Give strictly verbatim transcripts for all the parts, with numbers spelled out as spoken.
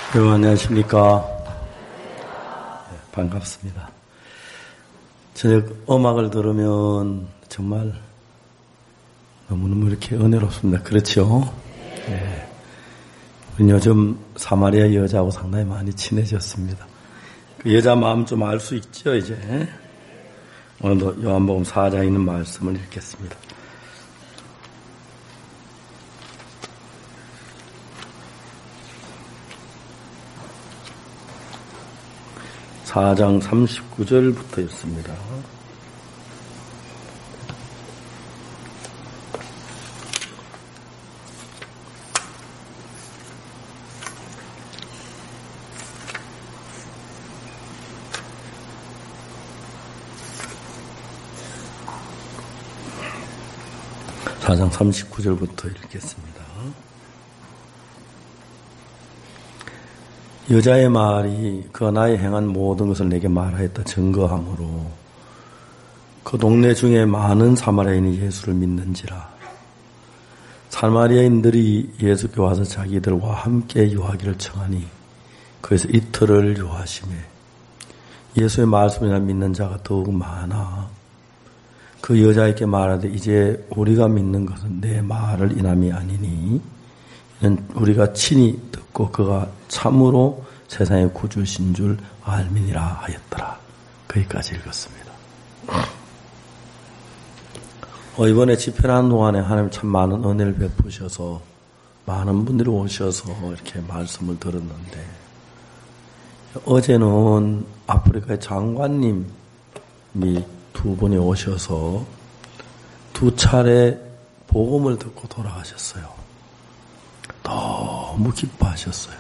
여러분 안녕하십니까? 네, 반갑습니다. 저녁 음악을 들으면 정말 너무너무 이렇게 은혜롭습니다. 그렇죠? 네. 우리 요즘 사마리아 여자하고 상당히 많이 친해졌습니다. 그 여자 마음 좀 알 수 있죠, 이제? 오늘도 요한복음 사 장에 있는 말씀을 읽겠습니다. 사 장 삼십구 절부터였습니다. 사 장 삼십구 절부터 읽겠습니다. 여자의 말이 그 나의 행한 모든 것을 내게 말하였다 증거하므로 그 동네 중에 많은 사마리아인이 예수를 믿는지라. 사마리아인들이 예수께 와서 자기들과 함께 유하기를 청하니 그래서 이틀을 유하시매 예수의 말씀이나 믿는 자가 더욱 많아 그 여자에게 말하되 이제 우리가 믿는 것은 내 말을 인함이 아니니 이는 우리가 친히 듣고 그가 참으로 세상의 구주신 줄 알미니라 하였더라. 거기까지 읽었습니다. 어, 이번에 집회하는 동안에 하나님 참 많은 은혜를 베푸셔서 많은 분들이 오셔서 이렇게 말씀을 들었는데 어제는 아프리카의 장관님이 두 분이 오셔서 두 차례 복음을 듣고 돌아가셨어요. 너무 기뻐하셨어요.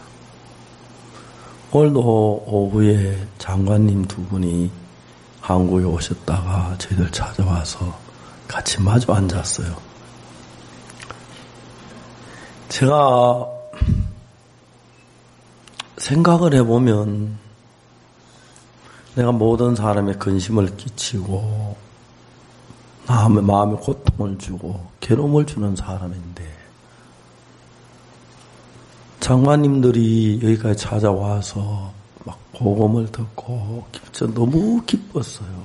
오늘도 오후에 장관님 두 분이 한국에 오셨다가 저희들 찾아와서 같이 마주 앉았어요. 제가 생각을 해보면 내가 모든 사람에 근심을 끼치고 마음에, 마음에 고통을 주고 괴로움을 주는 사람인데 장관님들이 여기까지 찾아와서 막 복음을 듣고 진짜 너무 기뻤어요.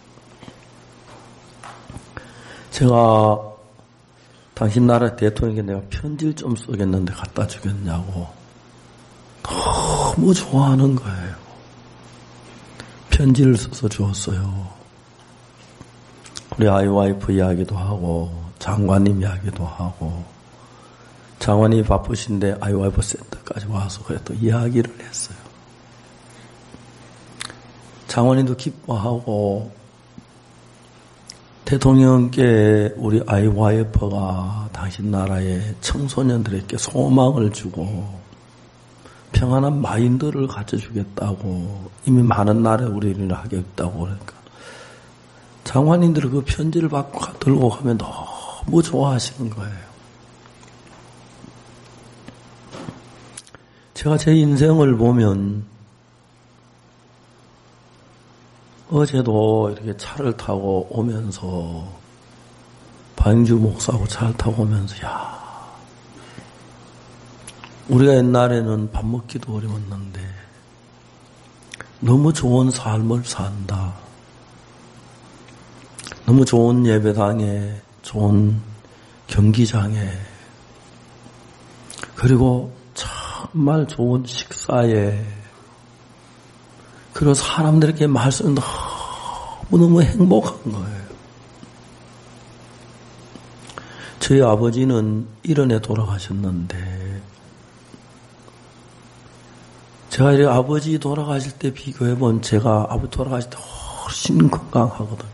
제가 당신 나라 대통령에게 내가 편지를 좀 쓰겠는데 갖다 주겠냐고 너무 좋아하는 거예요. 편지를 써서 주었어요. 우리 아이 와이프 이야기도 하고 장관님 이야기도 하고 장관이 바쁘신데 아이와이프 센터까지 와서 그래 또 이야기를 했어요. 장관님도 기뻐하고 대통령께 우리 아이와이프가 당신 나라의 청소년들에게 소망을 주고 평안한 마인드를 가르쳐주겠다고 이미 많은 나라에 우리 일을 하겠다고 그러니까 장관님들이 그 편지를 받고 들고 가면 너무 좋아하시는 거예요. 제가 제 인생을 보면 어제도 이렇게 차를 타고 오면서 박영주 목사하고 차를 타고 오면서 야 우리가 옛날에는 밥 먹기도 어려웠는데 너무 좋은 삶을 산다. 너무 좋은 예배당에 좋은 경기장에 그리고 정말 좋은 식사에 그리고 사람들에게 말씀 너무너무 행복한 거예요. 저희 아버지는 일흔에 돌아가셨는데 제가 이렇게 아버지 돌아가실 때 비교해보면 제가 아버지 돌아가실 때 훨씬 건강하거든요.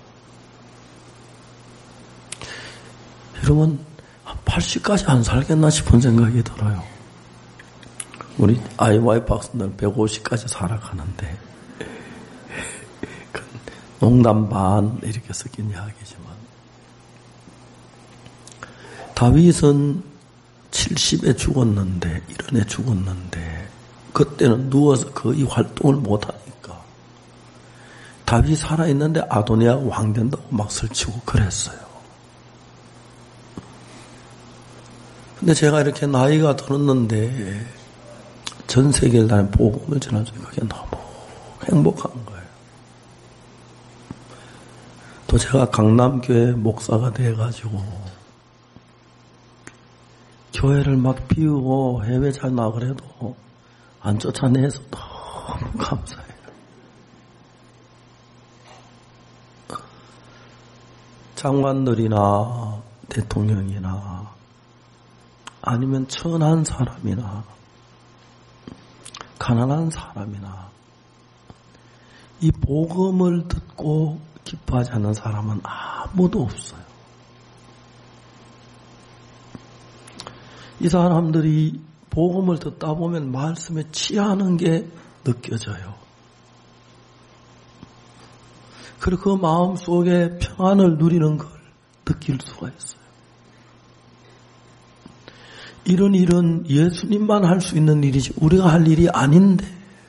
여러분 한 팔십까지 안 살겠나 싶은 생각이 들어요. 우리 아이와이프 학생들은 백오십까지 살아가는데 농담 반 이렇게 섞인 이야기지만 다윗은 칠십에 죽었는데 일흔에 죽었는데 그때는 누워서 거의 활동을 못하니까 다윗이 살아있는데 아도니아가 왕된다고 막 설치고 그랬어요. 근데 제가 이렇게 나이가 들었는데 전 세계를 다니는 복음을 전할 수 있는 그게 너무 행복한 거예요. 또 제가 강남교회 목사가 돼가지고 교회를 막 비우고 해외 잘 나가래도 안 쫓아내서 너무 감사해요. 장관들이나 대통령이나 아니면 천한 사람이나 가난한 사람이나 이 복음을 듣고 기뻐하지 않는 사람은 아무도 없어요. 이 사람들이 복음을 듣다 보면 말씀에 취하는 게 느껴져요. 그리고 그 마음 속에 평안을 누리는 걸 느낄 수가 있어요. 이런 일은 예수님만 할 수 있는 일이지 우리가 할 일이 아닌데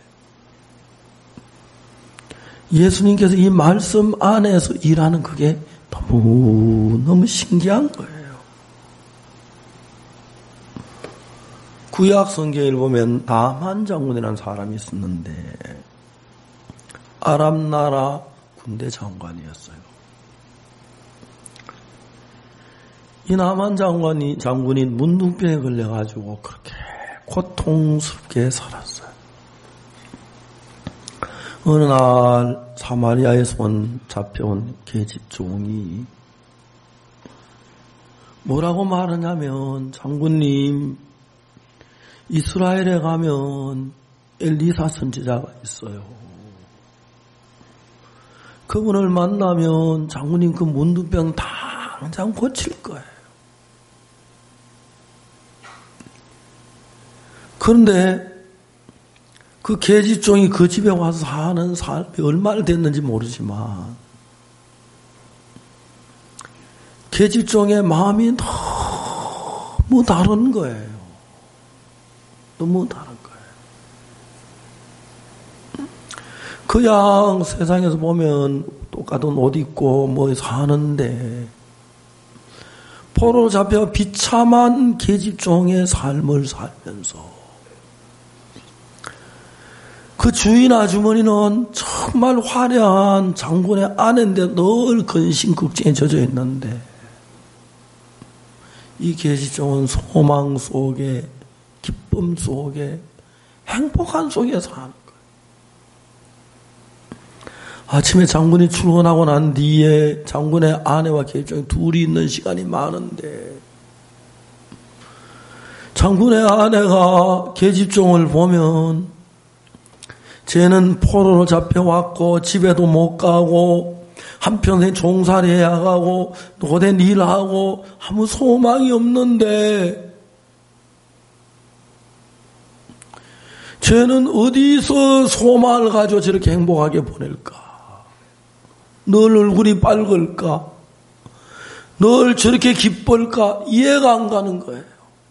예수님께서 이 말씀 안에서 일하는 그게 너무너무 신기한 거예요. 구약 성경에 보면 나만 장군이라는 사람이 있었는데 아람 나라 군대 장관이었어요. 이 나만 장관이, 장군이 문둥병에 걸려가지고 그렇게 고통스럽게 살았어요. 어느 날 사마리아에서 온 잡혀온 계집종이 뭐라고 말하냐면 장군님 이스라엘에 가면 엘리사 선지자가 있어요. 그분을 만나면 장군님 그 문둥병 당장 고칠 거예요. 그런데 그 계집종이 그 집에 와서 사는 삶이 얼마나 됐는지 모르지만 계집종의 마음이 너무 다른 거예요. 너무 다른 거예요. 그냥 세상에서 보면 똑같은 옷 입고 뭐 사는데 포로로 잡혀 비참한 계집종의 삶을 살면서 그 주인 아주머니는 정말 화려한 장군의 아내인데 늘 근심걱정에 젖어 있는데 이 계집종은 소망 속에 기쁨 속에 행복한 속에 사는 거예요. 아침에 장군이 출근하고 난 뒤에 장군의 아내와 계집종이 둘이 있는 시간이 많은데 장군의 아내가 계집종을 보면 쟤는 포로로 잡혀왔고 집에도 못 가고 한평생 종살이 해야 가고 노된 일하고 아무 소망이 없는데 쟤는 어디서 소망을 가지고 저렇게 행복하게 보낼까? 늘 얼굴이 밝을까? 늘 저렇게 기쁠까? 이해가 안 가는 거예요.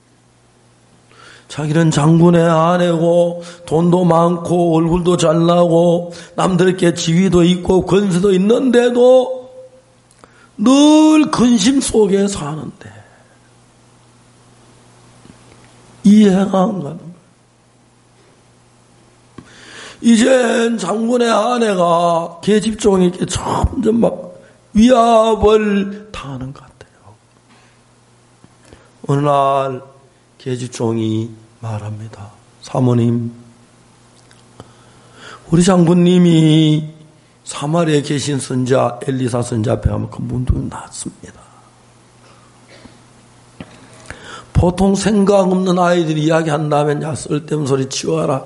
자기는 장군의 아내고 돈도 많고 얼굴도 잘나고 남들께 지위도 있고 권세도 있는데도 늘 근심 속에 사는데 이해가 안 가는 거예요. 이젠 장군의 아내가 계집종에게 점점 막 위압을 당하는 것 같아요. 어느 날 계집종이 말합니다. 사모님, 우리 장군님이 사마리아에 계신 선자 엘리사 선자 앞에 가면 그 문둥이 났습니다. 보통 생각 없는 아이들이 이야기한다면 야 쓸데없는 소리 치워라.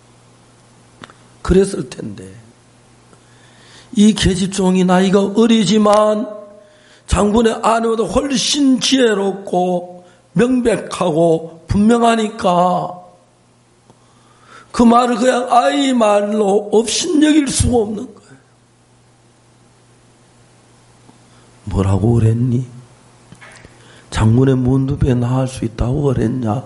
그랬을 텐데 이 계집종이 나이가 어리지만 장군의 아내보다 훨씬 지혜롭고 명백하고 분명하니까 그 말을 그냥 아이 말로 업신여길 수가 없는 거예요. 뭐라고 그랬니? 장군의 문둥병에 나을 수 있다고 그랬냐?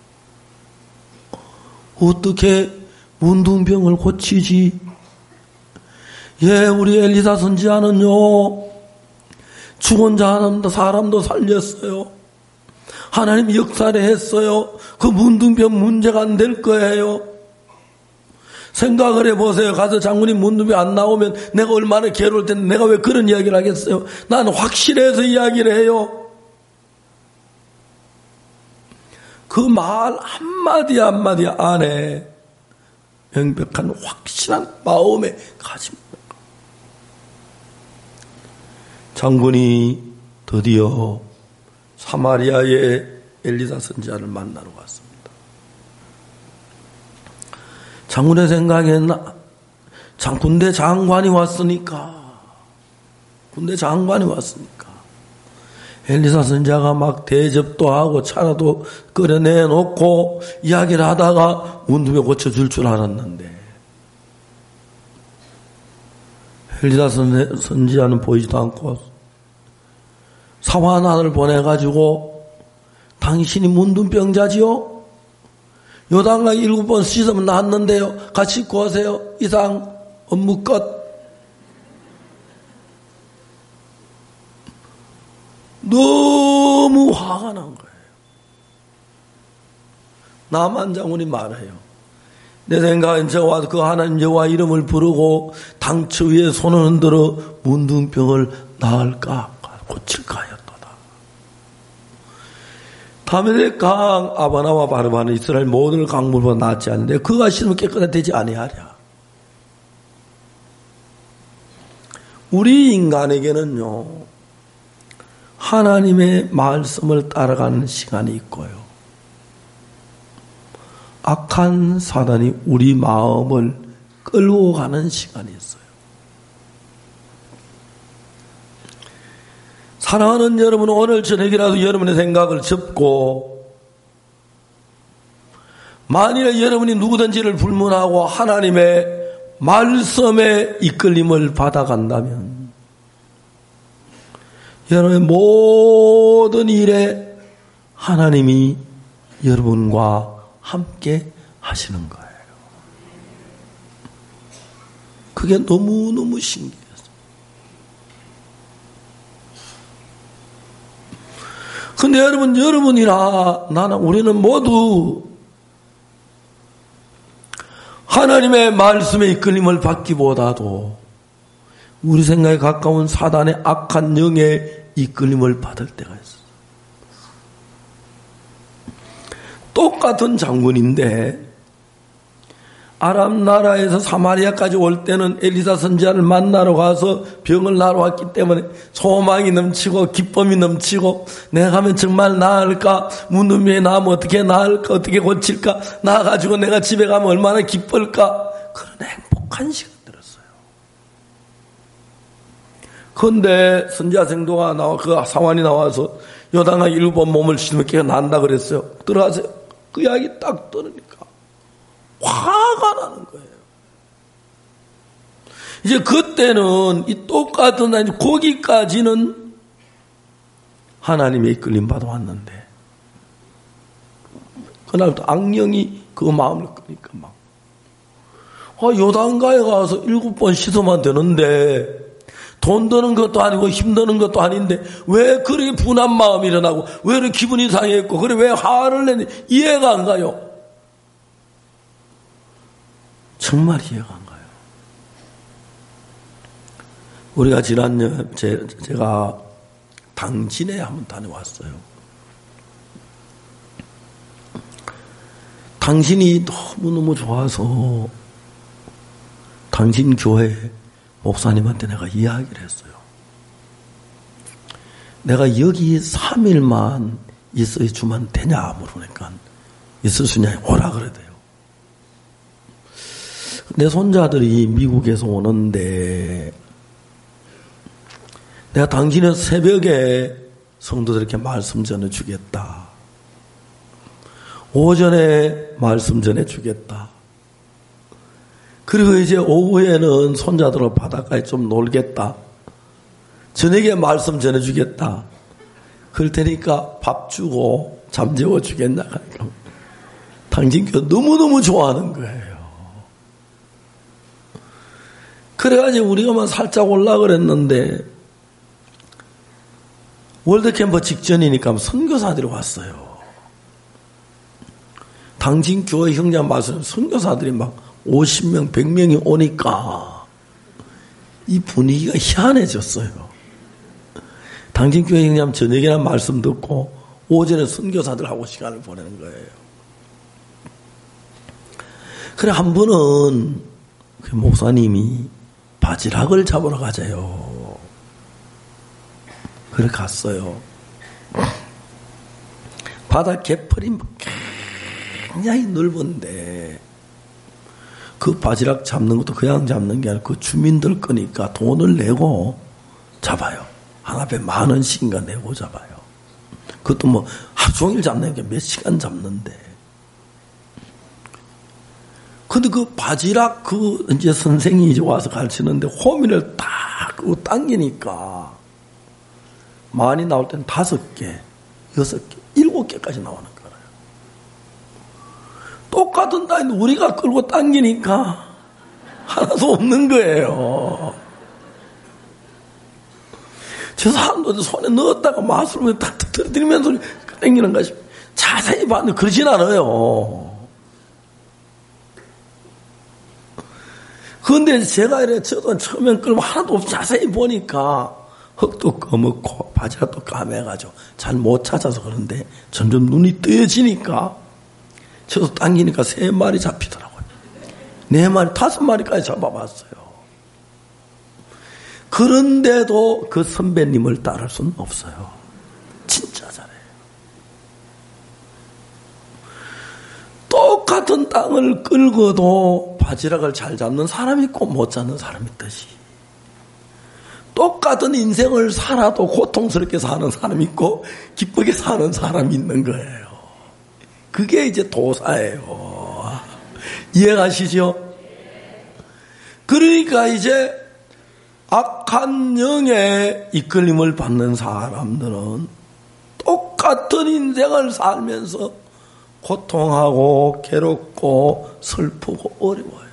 어떻게 문둥병을 고치지? 예, 우리 엘리사 선지자는요 죽은 사람도 사람도 살렸어요. 하나님이 역사를 했어요. 그 문둥병 문제가 안 될 거예요. 생각을 해보세요. 가서 장군님 문둥병 안 나오면 내가 얼마나 괴로울 텐데 내가 왜 그런 이야기를 하겠어요. 나는 확실해서 이야기를 해요. 그 말 한마디 한마디 안에 명백한 확실한 마음의 가짐입니다. 장군이 드디어 사마리아의 엘리사 선지자를 만나러 갔습니다. 장군의 생각에는 장, 군대 장관이 왔으니까 군대 장관이 왔으니까 엘리사 선지자가 막 대접도 하고 차라도 끓여내놓고 이야기를 하다가 문둥병 고쳐줄 줄 알았는데 엘리사 선지자는 보이지도 않고 사환안을 보내가지고 당신이 문둥병자지요? 요단강 일곱 번 씻으면 낫는데요. 같이 구하세요. 이상 업무 끝. 너무 화가 난 거예요. 나만 장군이 말해요. 내 생각엔 제가 와서 그 하나님 여호와 이름을 부르고 당처 위에 손을 흔들어 문둥병을 나을까 고칠까 하였도다. 다메섹 강 아바나와 바르바는 이스라엘 모든 강물보다 낫지 않은데 그가 싫으면 깨끗하게 되지 아니하랴. 우리 인간에게는요 하나님의 말씀을 따라가는 시간이 있고요. 악한 사단이 우리 마음을 끌고 가는 시간이 있어요. 사랑하는 여러분, 오늘 저녁이라도 여러분의 생각을 접고 만일에 여러분이 누구든지를 불문하고 하나님의 말씀에 이끌림을 받아간다면 여러분의 모든 일에 하나님이 여러분과 함께 하시는 거예요. 그게 너무너무 신기해요. 근데 여러분, 여러분이나 나나 우리는 모두 하나님의 말씀에 이끌림을 받기보다도 우리 생각에 가까운 사단의 악한 영에 이끌림을 받을 때가 있어요. 똑같은 장군인데 아람 나라에서 사마리아까지 올 때는 엘리사 선지자를 만나러 가서 병을 나러 왔기 때문에 소망이 넘치고 기쁨이 넘치고 내가 가면 정말 나을까? 문둥병이 나면 어떻게 나을까? 어떻게 고칠까? 나가지고 내가 집에 가면 얼마나 기쁠까? 그런 행복한 시간 들었어요. 그런데 선지자 생도가 나와 그 사환이 나와서 요단강 일곱 번 몸을 씻으면 걔가 난다 그랬어요. 들어가세요. 그 이야기 딱 들으니까 화가 나는 거예요. 이제 그때는 이 똑같은 아니 거기까지는 하나님의 이끌림 받아 왔는데 그날부터 악령이 그 마음을 끄니까 막 아, 요단가에 가서 일곱 번 씻으면 되는데 돈 드는 것도 아니고 힘드는 것도 아닌데 왜 그렇게 분한 마음이 일어나고 왜 이렇게 기분이 상했고 그래 왜 화를 내니 이해가 안 가요. 정말 이해가 안 가요. 우리가 지난 제, 제가 당진에 한번 다녀왔어요. 당신이 너무너무 좋아서 당신 교회 목사님한테 내가 이야기를 했어요. 내가 여기 삼 일만 있어 주면 되냐 물으니까 있을 수 있냐 오라 그래대요. 내 손자들이 미국에서 오는데 내가 당신은 새벽에 성도들에게 말씀 전해주겠다. 오전에 말씀 전해주겠다. 그리고 이제 오후에는 손자들하고 바닷가에 좀 놀겠다. 저녁에 말씀 전해주겠다. 그럴 테니까 밥 주고 잠재워 주겠나. 당신 교 너무너무 좋아하는 거예요. 그래가지고 우리가만 살짝 올라 그랬는데 월드캠프 직전이니까 선교사들이 왔어요. 당진 교회 형제 말씀 선교사들이 막 오십 명, 백 명이 오니까 이 분위기가 희한해졌어요. 당진 교회 형제 저녁에나 말씀 듣고 오전에 선교사들하고 시간을 보내는 거예요. 그래 한 번은 그 목사님이 바지락을 잡으러 가자요. 그래 갔어요. 바다 개펄이 굉장히 넓은데 그 바지락 잡는 것도 그냥 잡는 게 아니라 그 주민들 거니까 돈을 내고 잡아요. 하나에 만 원씩인가 내고 잡아요. 그것도 뭐 하루 종일 잡는 게 몇 시간 잡는데. 근데 그 바지락 그 이제 선생이 이제 와서 가르치는데 호미를 딱 그거 당기니까 많이 나올 때는 다섯 개, 여섯 개, 일곱 개까지 나오는 거예요. 똑같은 땅인데 우리가 끌고 당기니까 하나도 없는 거예요. 저 사람도 손에 넣었다가 마술을 탁 터뜨리면서 당기는 것이 자세히 봤는데 그러진 않아요. 그런데 제가 이래 저도 처음엔 끌면 하나도 없이 자세히 보니까 흙도 검었고 바지락도 까매가지고 잘 못 찾아서 그런데 점점 눈이 뜨여지니까 저도 당기니까 세 마리 잡히더라고요. 네 마리, 다섯 마리까지 잡아봤어요. 그런데도 그 선배님을 따를 수는 없어요. 진짜 잘해요. 똑같은 땅을 끌고도 바지락을 잘 잡는 사람이 있고 못 잡는 사람이 있듯이 똑같은 인생을 살아도 고통스럽게 사는 사람이 있고 기쁘게 사는 사람이 있는 거예요. 그게 이제 도사예요. 이해가시죠? 그러니까 이제 악한 영에 이끌림을 받는 사람들은 똑같은 인생을 살면서 고통하고 괴롭고 슬프고 어려워요.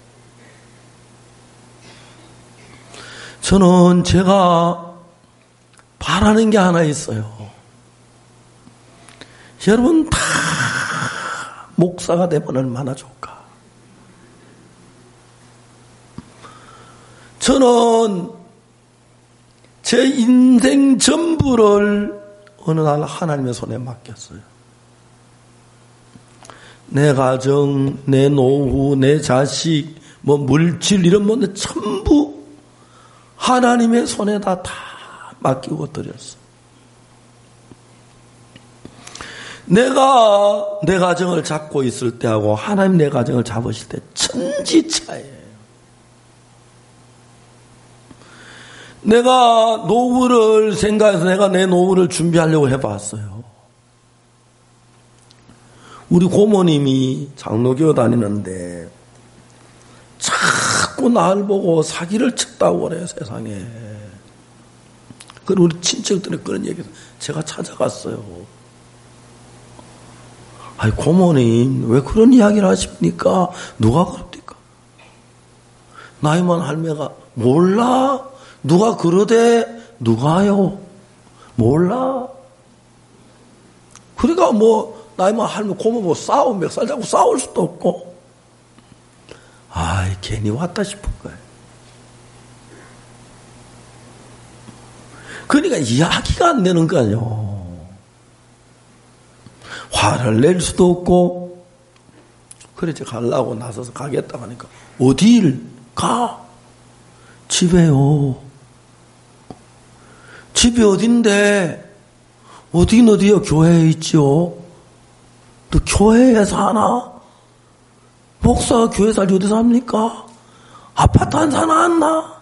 저는 제가 바라는 게 하나 있어요. 여러분 다 목사가 되면 얼마나 좋을까. 저는 제 인생 전부를 어느 날 하나님의 손에 맡겼어요. 내 가정, 내 노후, 내 자식, 뭐 물질 이런 모든 전부 하나님의 손에다 다 맡기고 드렸어. 내가 내 가정을 잡고 있을 때하고 하나님 내 가정을 잡으실 때 천지차이에요. 내가 노후를 생각해서 내가 내 노후를 준비하려고 해봤어요. 우리 고모님이 장로교 다니는데 자꾸 날 보고 사기를 쳤다고 그래요, 세상에. 그리고 우리 친척들이 그런 얘기해서 제가 찾아갔어요. 아니, 고모님, 왜 그런 이야기를 하십니까? 누가 그럽니까? 나이만 할매가, 몰라? 누가 그러대? 누가요? 몰라? 그러니까 뭐, 나이만 할매 고모 뭐 싸우, 몇 살 자고 싸울 수도 없고. 아이, 괜히 왔다 싶은 거예요. 그러니까 이야기가 안 되는 거 아니에요. 화를 낼 수도 없고. 그래서 가려고 나서서 가겠다 하니까 어딜 가? 집에요. 집이 어딘데? 어딘 어디요? 교회에 있지요. 너 교회에 사나? 목사가 교회 살지 어디 삽니까? 아파트 한 사나 않나?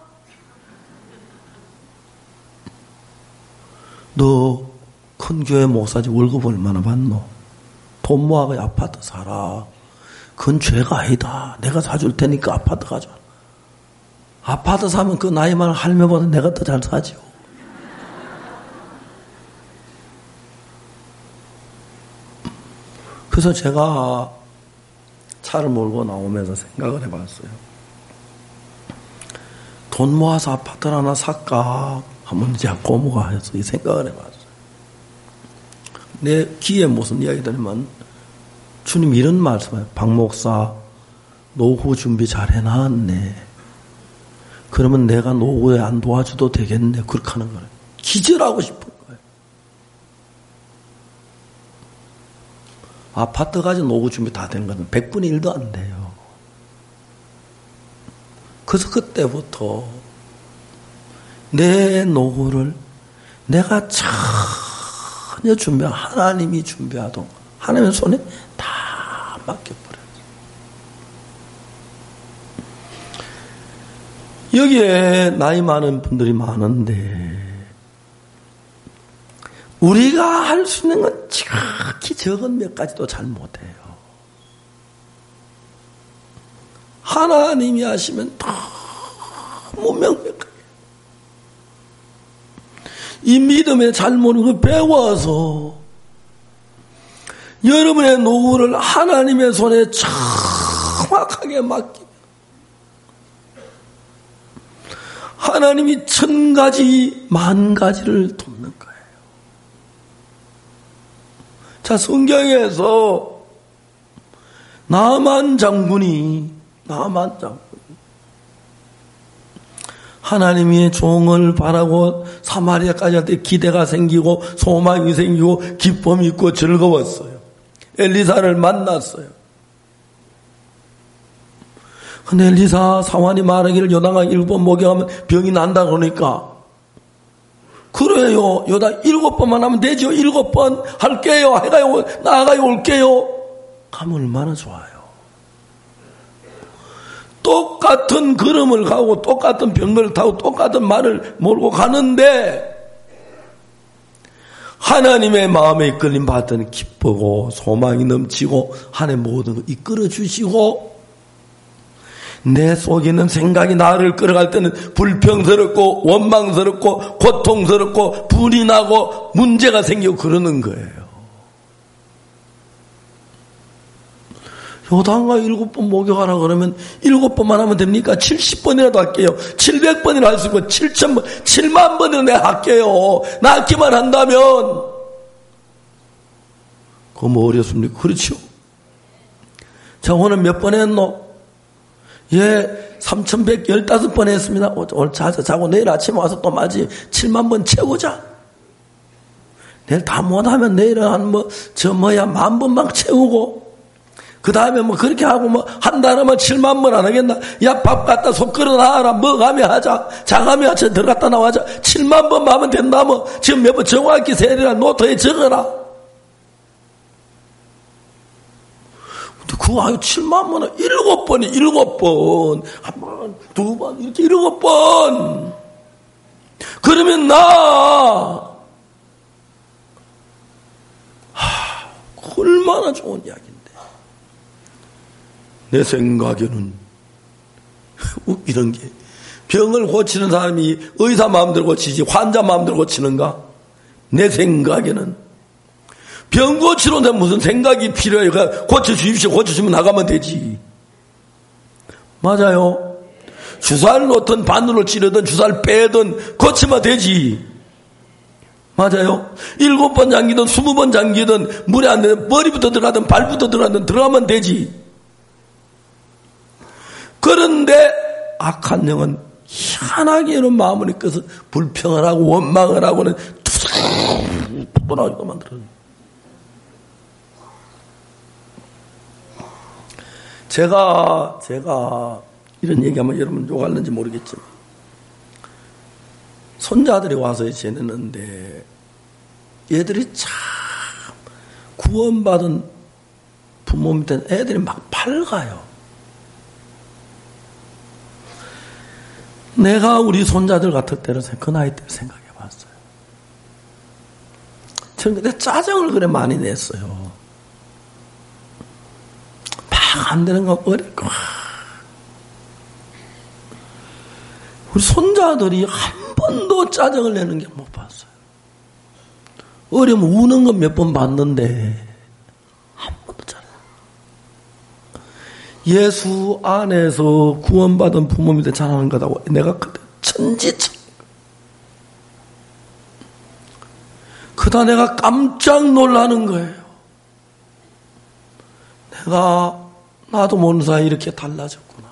너 큰 교회 목사지 월급 얼마나 받노? 돈 모아가 아파트 사라. 그건 죄가 아니다. 내가 사줄 테니까 아파트 가져와. 아파트 사면 그 나이 많은 할매보다 내가 더 잘 사지요. 그래서 제가 차를 몰고 나오면서 생각을 해봤어요. 돈 모아서 아파트를 하나 살까? 한번 제가 고모가 해서 이 생각을 해봤어요. 내 귀에 무슨 이야기 들으면 주님 이런 말씀을 박 목사 노후 준비 잘 해놨네. 그러면 내가 노후에 안 도와줘도 되겠네. 그렇게 하는 거예요. 기절하고 싶은 거예요. 아파트 가지고 노후 준비 다 된 거는 백분의 일도 안 돼요. 그래서 그때부터 내 노후를 내가 전혀 준비, 하나님이 준비하던 하나님의 손에 다 맡겨버려요. 여기에 나이 많은 분들이 많은데 우리가 할 수 있는 건 지극히 적은 몇 가지도 잘 못해요. 하나님이 하시면 너무 명백하게 이 믿음에 잘 모르는 거 배워서 여러분의 노후를 하나님의 손에 정확하게 맡기면 하나님이 천 가지 만 가지를 돕는 거예요. 자, 성경에서 나만 장군이 나만 장군이 하나님의 종을 바라고 사마리아까지 할 때 기대가 생기고 소망이 생기고 기쁨이 있고 즐거웠어요. 엘리사를 만났어요. 근데 엘리사 사환이 말하기를 요단강 일곱 번 목욕하면 병이 난다 그러니까 그래요. 요단 일곱 번만 하면 되죠. 일곱 번 할게요. 해가요. 나가요. 올게요. 가면 얼마나 좋아요. 똑같은 걸음을 가고 똑같은 병을 타고 똑같은 말을 몰고 가는데 하나님의 마음에 이끌림 받더니 기쁘고 소망이 넘치고 하나님 모든 걸 이끌어 주시고 내 속에 있는 생각이 나를 끌어갈 때는 불평스럽고 원망스럽고 고통스럽고 불이 나고 문제가 생기고 그러는 거예요. 요단강 일곱 번 목욕하라 그러면 일곱 번만 하면 됩니까? 칠십 번이라도 할게요. 칠백 번이나 할 수 있고 칠천 번, 칠만 번이나 내가 할게요. 낫기만 한다면 그거 뭐 어렵습니까? 그렇죠? 자, 오늘 몇 번 했노? 예, 삼천백십오 번 했습니다. 오늘 자서 자고 내일 아침에 와서 또 맞이 칠만 번 채우자. 내일 다 못하면 내일은 한 뭐, 저 뭐야, 만 번만 채우고, 그 다음에 뭐 그렇게 하고 뭐, 한 달이면 칠만 번 안 하겠나? 야, 밥 갖다 속 끓여 놔라. 먹으며 하자. 자가며 하자. 들어갔다 나와자. 칠만 번만 하면 된다. 뭐, 지금 몇 번 정확히 세리라 노트에 적어라. 그거 아유 칠만 번은 일곱 번이 일곱 번, 한 번, 두 번, 이렇게 일곱 번. 그러면 나, 하, 얼마나 좋은 이야기인데. 내 생각에는 이런 게 병을 고치는 사람이 의사 마음대로 고치지 환자 마음대로 고치는가? 내 생각에는. 병 고치는데 무슨 생각이 필요해요? 고쳐주십시오. 고쳐주면 나가면 되지. 맞아요. 주사를 놓든 바늘로 찌르든 주사를 빼든 고치면 되지. 맞아요. 일곱 번 잠기든 스무 번 잠기든 물에 안 되든 머리부터 들어가든 발부터 들어가든 들어가면 되지. 그런데 악한 영은 희한하게 이런 마음을 이끌어서 불평을 하고 원망을 하고는 투석투석 떠나기도 만들어요. 제가, 제가, 이런 얘기하면 여러분 욕할는지 모르겠지만, 손자들이 와서 지내는데, 얘들이 참, 구원받은 부모 밑에 애들이 막 밝아요. 내가 우리 손자들 같을 때를, 그 나이 때 생각해 봤어요. 저는 그때 짜증을 그래 많이 냈어요. 안 되는 거 어렵고 우리 손자들이 한 번도 짜증을 내는 게 못 봤어요. 어려면 우는 건 몇 번 봤는데 한 번도 짜증. 예수 안에서 구원받은 부모 밑에 자라는 거다고 내가 그때 천지천. 그 그러다 내가 깜짝 놀라는 거예요. 내가 나도 모르는 사이에 이렇게 달라졌구나.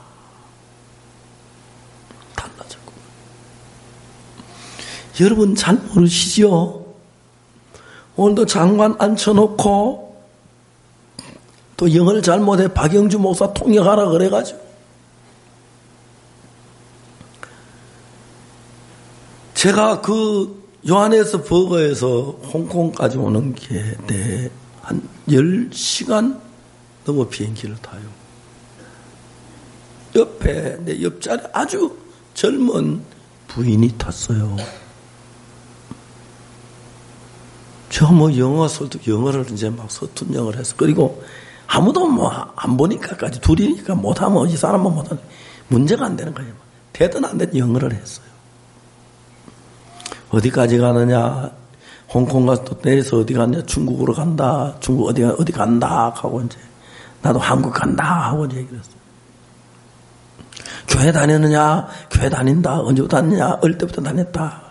달라졌구나. 여러분 잘 모르시죠? 오늘도 장관 앉혀놓고 또 영어를 잘못해 박영주 목사 통역하라 그래가지고 제가 그 요하네스 버거에서 홍콩까지 오는 게 한 열 시간 넘어 비행기를 타요. 옆에 내 옆자리 아주 젊은 부인이 탔어요. 저 뭐 영어 설득 영어를 이제 막 서툰 영어를 해서 그리고 아무도 뭐 안 보니까까지 둘이니까 못하면 이 사람은 못하는 문제가 안 되는 거예요. 되든 안 되든 영어를 했어요. 어디까지 가느냐? 홍콩 가서 또 내려서 어디 갔냐? 중국으로 간다. 중국 어디 어디 간다 하고 이제 나도 한국 간다 하고 이제 얘기를 했어요. 교회 다녔느냐? 교회 다닌다. 언제부터 다녔냐? 어릴 때부터 다녔다.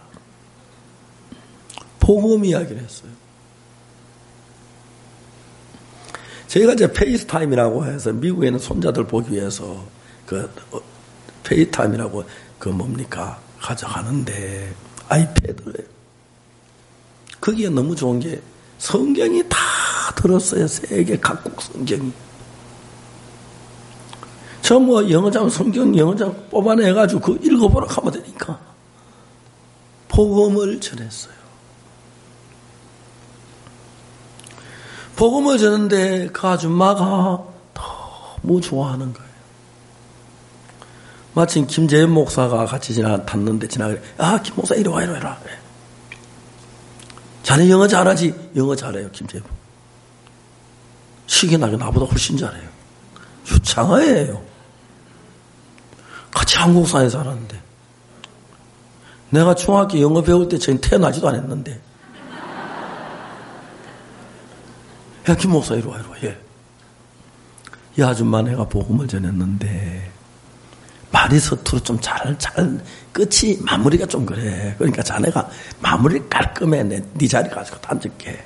복음 이야기를 했어요. 저희가 이제 페이스타임이라고 해서 미국에 있는 손자들 보기 위해서 그 페이스타임이라고 그 뭡니까? 가져가는데 아이패드를 거기에 너무 좋은 게 성경이 다 들었어요. 세계 각국 성경이. 저 뭐 영어장 성경 영어장 뽑아내가지고 그 읽어보라 하면 되니까 복음을 전했어요. 복음을 전했는데 그 아줌마가 너무 좋아하는 거예요. 마침 김재현 목사가 같이 지나 탔는데 지나가래. 아, 김 목사 이리 와 이리 와라. 그래. 자네 영어 잘하지? 영어 잘해요, 김재현. 시기나게 나보다 훨씬 잘해요. 유창하예요. 같이 한국사에 살았는데. 내가 중학교 영어 배울 때 저는 태어나지도 않았는데. 야, 김 목사 이리 와 이리 와. 예. 이 아줌마 내가 복음을 전했는데 말이 서투로 좀 잘, 잘, 끝이, 마무리가 좀 그래. 그러니까 자네가 마무리 깔끔해. 내, 네 자리 가지고 앉을게.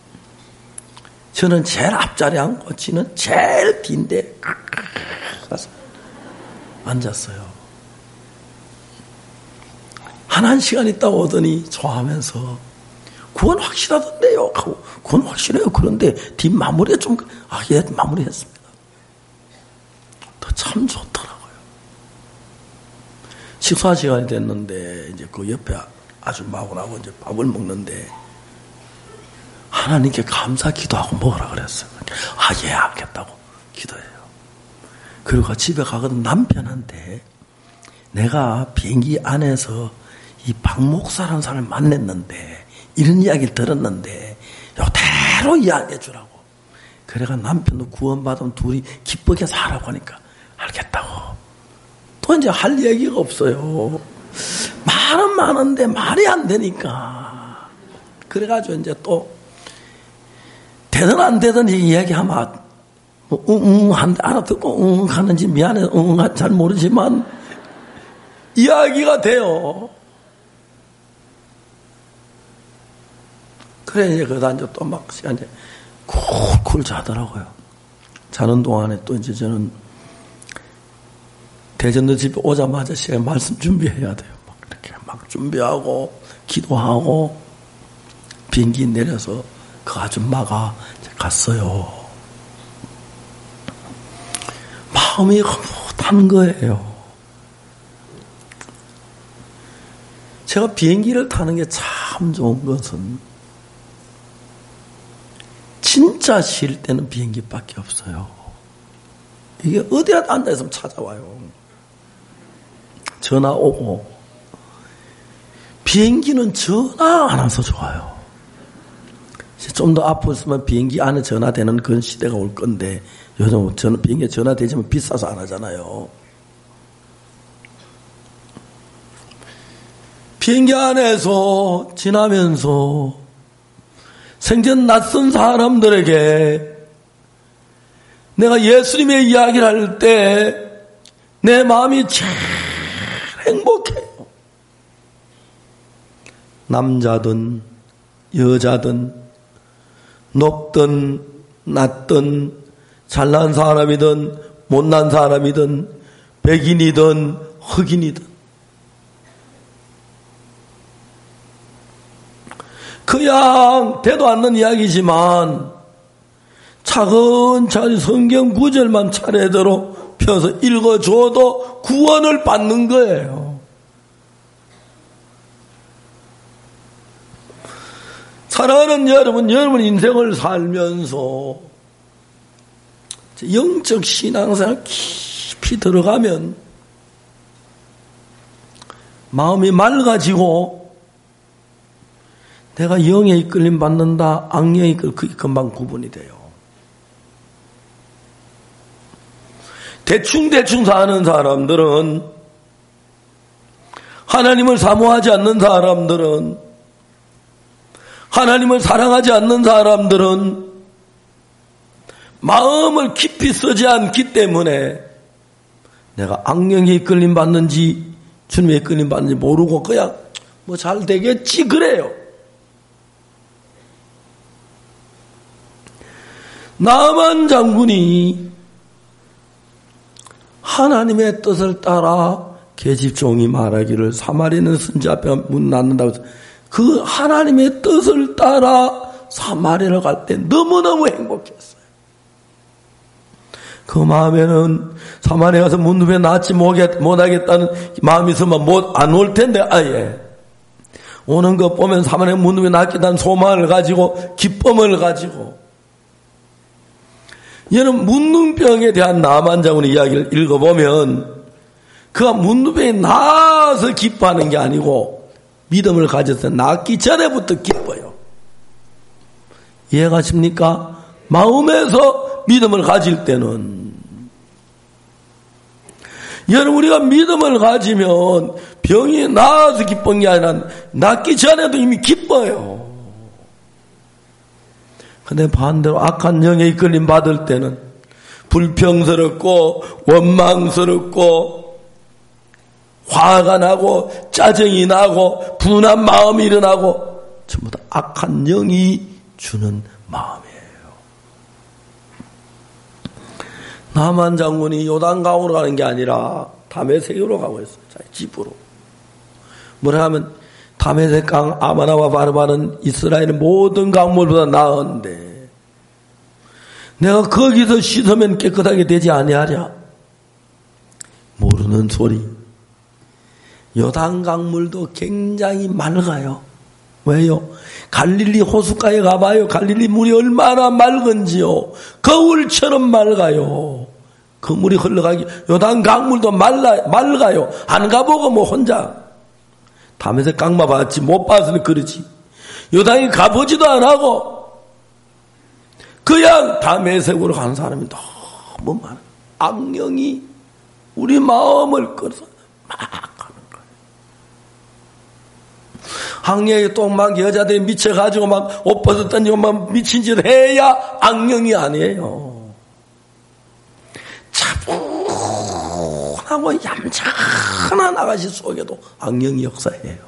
저는 제일 앞자리에 앉고, 지는 제일 뒤인데, 가서 앉았어요. 한, 한 시간 있다 오더니 좋아하면서, 그건 확실하던데요. 하고, 그건 확실해요. 그런데 뒷마무리가 좀, 아, 예, 마무리했습니다. 더 참 좋더라고요. 식사 시간이 됐는데, 이제 그 옆에 아줌마하고 나하고 이제 밥을 먹는데, 하나님께 감사 기도하고 먹으라 그랬어요. 아, 예, 알겠다고 기도해요. 그리고 집에 가거든 남편한테 내가 비행기 안에서 이 박 목사라는 사람을 만났는데, 이런 이야기를 들었는데, 요대로 이야기해 주라고. 그래가 남편도 구원받으면 둘이 기쁘게 살아고 하니까, 알겠다고. 또 이제 할 얘기가 없어요. 말은 많은데 말이 안 되니까. 그래가지고 이제 또 되든 안 되든 이야기하면 뭐 응, 응, 알아듣고 응 하는지 미안해, 응, 잘 모르지만 이야기가 돼요. 그래 이제 그러다 이제 또 막 시간이 쿨쿨 자더라고요. 자는 동안에 또 이제 저는 대전도 집에 오자마자 시간에 말씀 준비해야 돼요. 막 이렇게 막 준비하고 기도하고 비행기 내려서 그 아줌마가 갔어요. 마음이 흐뭇한 거예요. 제가 비행기를 타는 게 참 좋은 것은 진짜 쉴 때는 비행기밖에 없어요. 이게 어디라도 앉아있으면 찾아와요. 전화 오고. 비행기는 전화 안 와서 좋아요. 좀 더 앞으로 있으면 비행기 안에 전화되는 그런 시대가 올 건데, 요즘 전, 비행기에 전화되지만 비싸서 안 하잖아요. 비행기 안에서 지나면서 생전 낯선 사람들에게 내가 예수님의 이야기를 할 때 내 마음이 제일 행복해요. 남자든 여자든 높든 낮든 잘난 사람이든 못난 사람이든 백인이든 흑인이든 그냥 되도 않는 이야기지만 차근차근 성경 구절만 차례대로 펴서 읽어줘도 구원을 받는 거예요. 사랑하는 여러분, 여러분 인생을 살면서 영적 신앙생활 깊이 들어가면 마음이 맑아지고 내가 영에 이끌림 받는다, 악령에 이끌 그게 금방 구분이 돼요. 대충대충 사는 사람들은, 하나님을 사모하지 않는 사람들은, 하나님을 사랑하지 않는 사람들은 마음을 깊이 쓰지 않기 때문에 내가 악령에 이끌림 받는지 주님의 이끌림 받는지 모르고 그냥 뭐 잘 되겠지 그래요. 나만 장군이 하나님의 뜻을 따라 계집종이 말하기를 사마리아는 선지자 앞에 문 닫는다고 해서 그 하나님의 뜻을 따라 사마리아를 갈 때 너무너무 행복했어요. 그 마음에는 사마리아 가서 문두에 낫지 못하겠다는 마음이 있으면 못 안 올 텐데 아예 오는 거 보면 사마리아 문두에 낫겠다는 소망을 가지고 기쁨을 가지고 얘는 문둥병에 대한 나만 장군의 이야기를 읽어보면 그가 문둥병에 나아서 기뻐하는 게 아니고 믿음을 가져서 낫기 전에부터 기뻐요. 이해가십니까? 마음에서 믿음을 가질 때는 여러분 우리가 믿음을 가지면 병이 나아서 기쁜 게 아니라 낫기 전에도 이미 기뻐요. 근데 반대로 악한 영에 이끌림 받을 때는 불평스럽고 원망스럽고 화가 나고 짜증이 나고 분한 마음이 일어나고 전부 다 악한 영이 주는 마음이에요. 나만 장군이 요단강으로 가는 게 아니라 다메섹으로 가고 있어요. 자기 집으로. 뭐라 하면 다메섹 강 아마나와 바르바는 이스라엘의 모든 강물보다 나은데 내가 거기서 씻으면 깨끗하게 되지 아니하랴. 모르는 소리. 요단강물도 굉장히 맑아요. 왜요? 갈릴리 호숫가에 가봐요. 갈릴리 물이 얼마나 맑은지요. 거울처럼 맑아요. 그 물이 흘러가기 요단강물도 맑아, 맑아요. 안 가보고 뭐 혼자 다메섹 강만 봤지 못 봐서는 그러지. 요단에 가보지도 안 하고 그냥 다메섹으로 가는 사람이 너무 많아. 악령이 우리 마음을 끌어서 막 가는 거예요. 악령이 또 막 여자들이 미쳐가지고 막 옷 벗어 던지고 막 미친 짓 해야 악령이 아니에요. 차분하고 얌전한 아가씨 속에도 악령이 역사해요.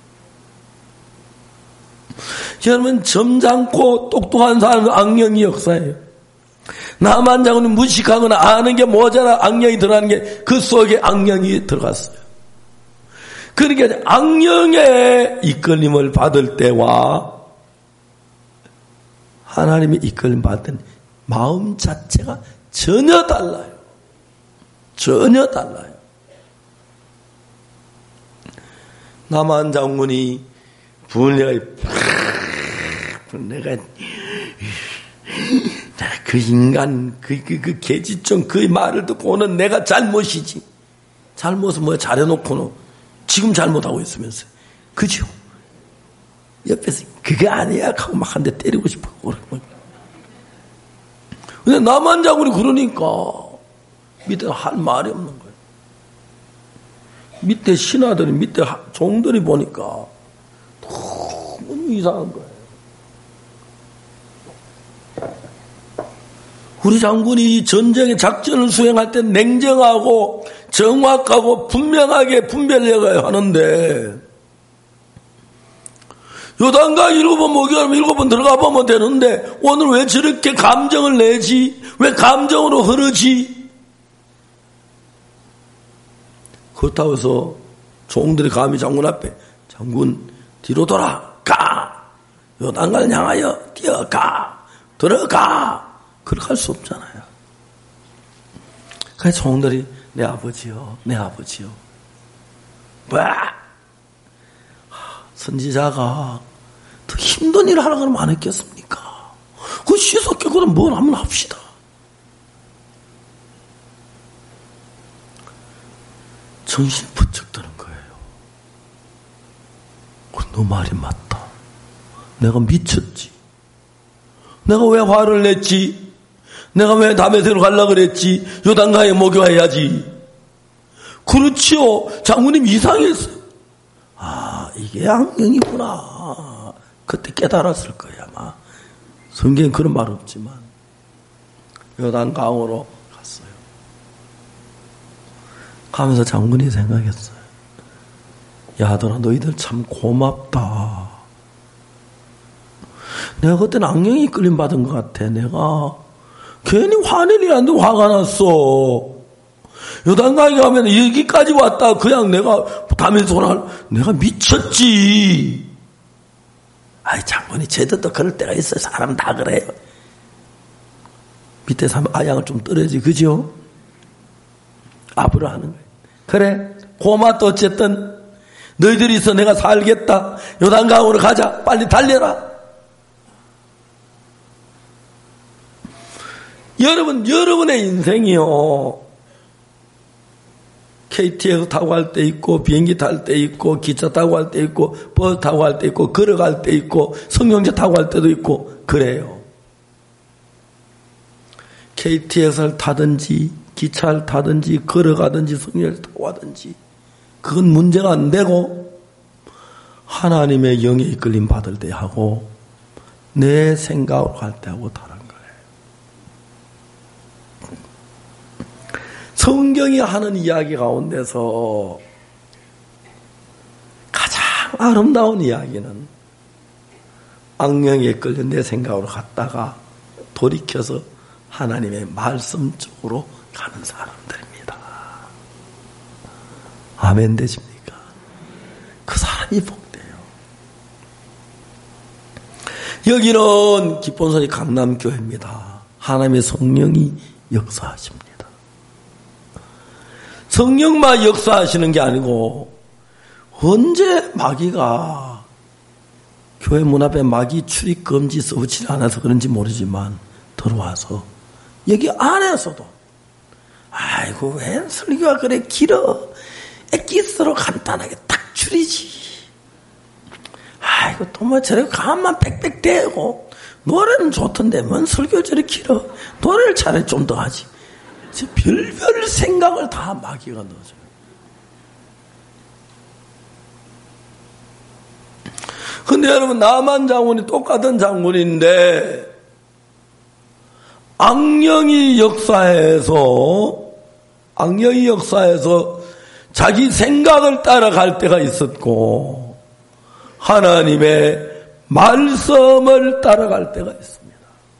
여러분 점잖고 똑똑한 사람은 악령이 역사해요. 나만 장군은 무식하거나 아는 게 모자라 악령이 들어가는 게 그 속에 악령이 들어갔어요. 그러니까 악령의 이끌림을 받을 때와 하나님의 이끌림 받은 마음 자체가 전혀 달라요. 전혀 달라요. 남한 장군이 분내가 내가 그 인간 그, 그, 그 개지종 그 말을 듣고는 내가 잘못이지. 잘못은 뭐 잘해놓고는 지금 잘못하고 있으면서 그죠? 옆에서 그게 아니야 하고 막 한 대 때리고 싶어. 근데 남한 장군이 그러니까 밑에 할 말이 없는 거예요. 밑에 신하들이 밑에 종들이 보니까 너무 이상한 거예요. 우리 장군이 전쟁의 작전을 수행할 때 냉정하고 정확하고 분명하게 분별해야 하는데 요단강 일곱 번 목욕하면 일곱 번 들어가 보면 되는데 오늘 왜 저렇게 감정을 내지? 왜 감정으로 흐르지? 그렇다고 해서 종들이 감히 장군 앞에 장군 뒤로 돌아 가! 요단강을 향하여 뛰어가! 들어가! 그렇게 할 수 없잖아요. 그래서 종들이 내 아버지요 내 아버지요 뭐 선지자가 더 힘든 일을 하라고 하면 안 했겠습니까? 그 씻었게 그럼 뭘 한번 합시다. 정신이 부쩍 드는 거예요. 너 말이 맞다. 내가 미쳤지. 내가 왜 화를 냈지? 내가 왜 다메섹으로 가려고 그랬지? 요단강에 목욕해야지. 그렇지요. 장군님 이상했어요. 아, 이게 악령이구나. 그때 깨달았을 거야, 아마. 성경엔 그런 말 없지만. 요단강으로 갔어요. 가면서 장군이 생각했어요. 야, 아들아, 너희들 참 고맙다. 내가 그때는 악령이 끌림받은 것 같아. 내가 괜히 화낼 일 안 되고 화가 났어. 요단강에 가면 여기까지 왔다. 그냥 내가 다메섹으로 내가 미쳤지. 아이, 장군이 쟤들도 그럴 때가 있어요. 사람 다 그래요. 밑에서 하면 아양을 좀 떨어지, 그죠? 앞으로 하는 거예요. 그래, 고맙다. 어쨌든 너희들이 있어 내가 살겠다. 요단강으로 가자. 빨리 달려라. 여러분, 여러분의 인생이요. 케이티엑스 타고 갈 때 있고, 비행기 탈 때 있고, 기차 타고 갈 때 있고, 버스 타고 갈 때 있고, 걸어갈 때 있고, 승용차 타고 갈 때도 있고, 그래요. 케이티엑스를 타든지, 기차를 타든지, 걸어가든지, 승용차를 타고 가든지, 그건 문제가 안 되고, 하나님의 영에 이끌림 받을 때 하고, 내 생각으로 갈 때 하고 다른 거예요. 성경이 하는 이야기 가운데서 가장 아름다운 이야기는 악령에 끌려 내 생각으로 갔다가 돌이켜서 하나님의 말씀 쪽으로 가는 사람들입니다. 아멘 되십니까? 그 사람이 복돼요. 여기는 기본소리 강남교회입니다. 하나님의 성령이 역사하십니다. 성령만 역사하시는 게 아니고 언제 마귀가 교회 문 앞에 마귀 출입 금지 써붙이지 않아서 그런지 모르지만 들어와서 여기 안에서도 아이고 왜 설교가 그래 길어 엑기스로 간단하게 딱 줄이지 아이고 또 뭐 저렇게 가만 빽빽 대고 노래는 좋던데 뭔 설교 저렇게 길어 노래를 차라리 좀 더 하지 별별 생각을 다 마귀가 넣어줘요. 근데 여러분 나만 장군이 똑같은 장군인데 악령이 역사해서 악령이 역사해서 자기 생각을 따라갈 때가 있었고 하나님의 말씀을 따라갈 때가 있습니다.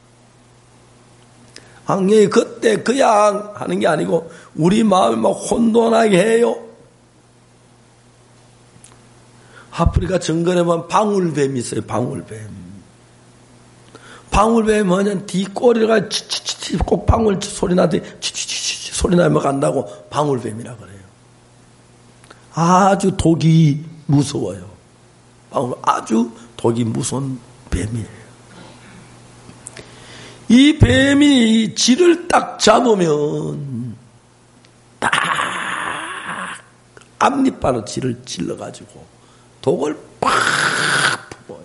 악령이 그때 그냥 하는 게 아니고 우리 마음을 막 혼돈하게 해요. 아프리카 정글에 보면 방울뱀이 있어요. 방울뱀. 방울뱀이 뭐냐면 뒤 꼬리가 치치치 꼭 방울 소리 나듯이 치치치 소리 나면 간다고 방울뱀이라 그래요. 아주 독이 무서워요. 방울 아주 독이 무서운 뱀이에요. 이 뱀이 쥐를 딱 잡으면 딱 앞니바로 쥐를 찔러가지고 독을 팍 부어요.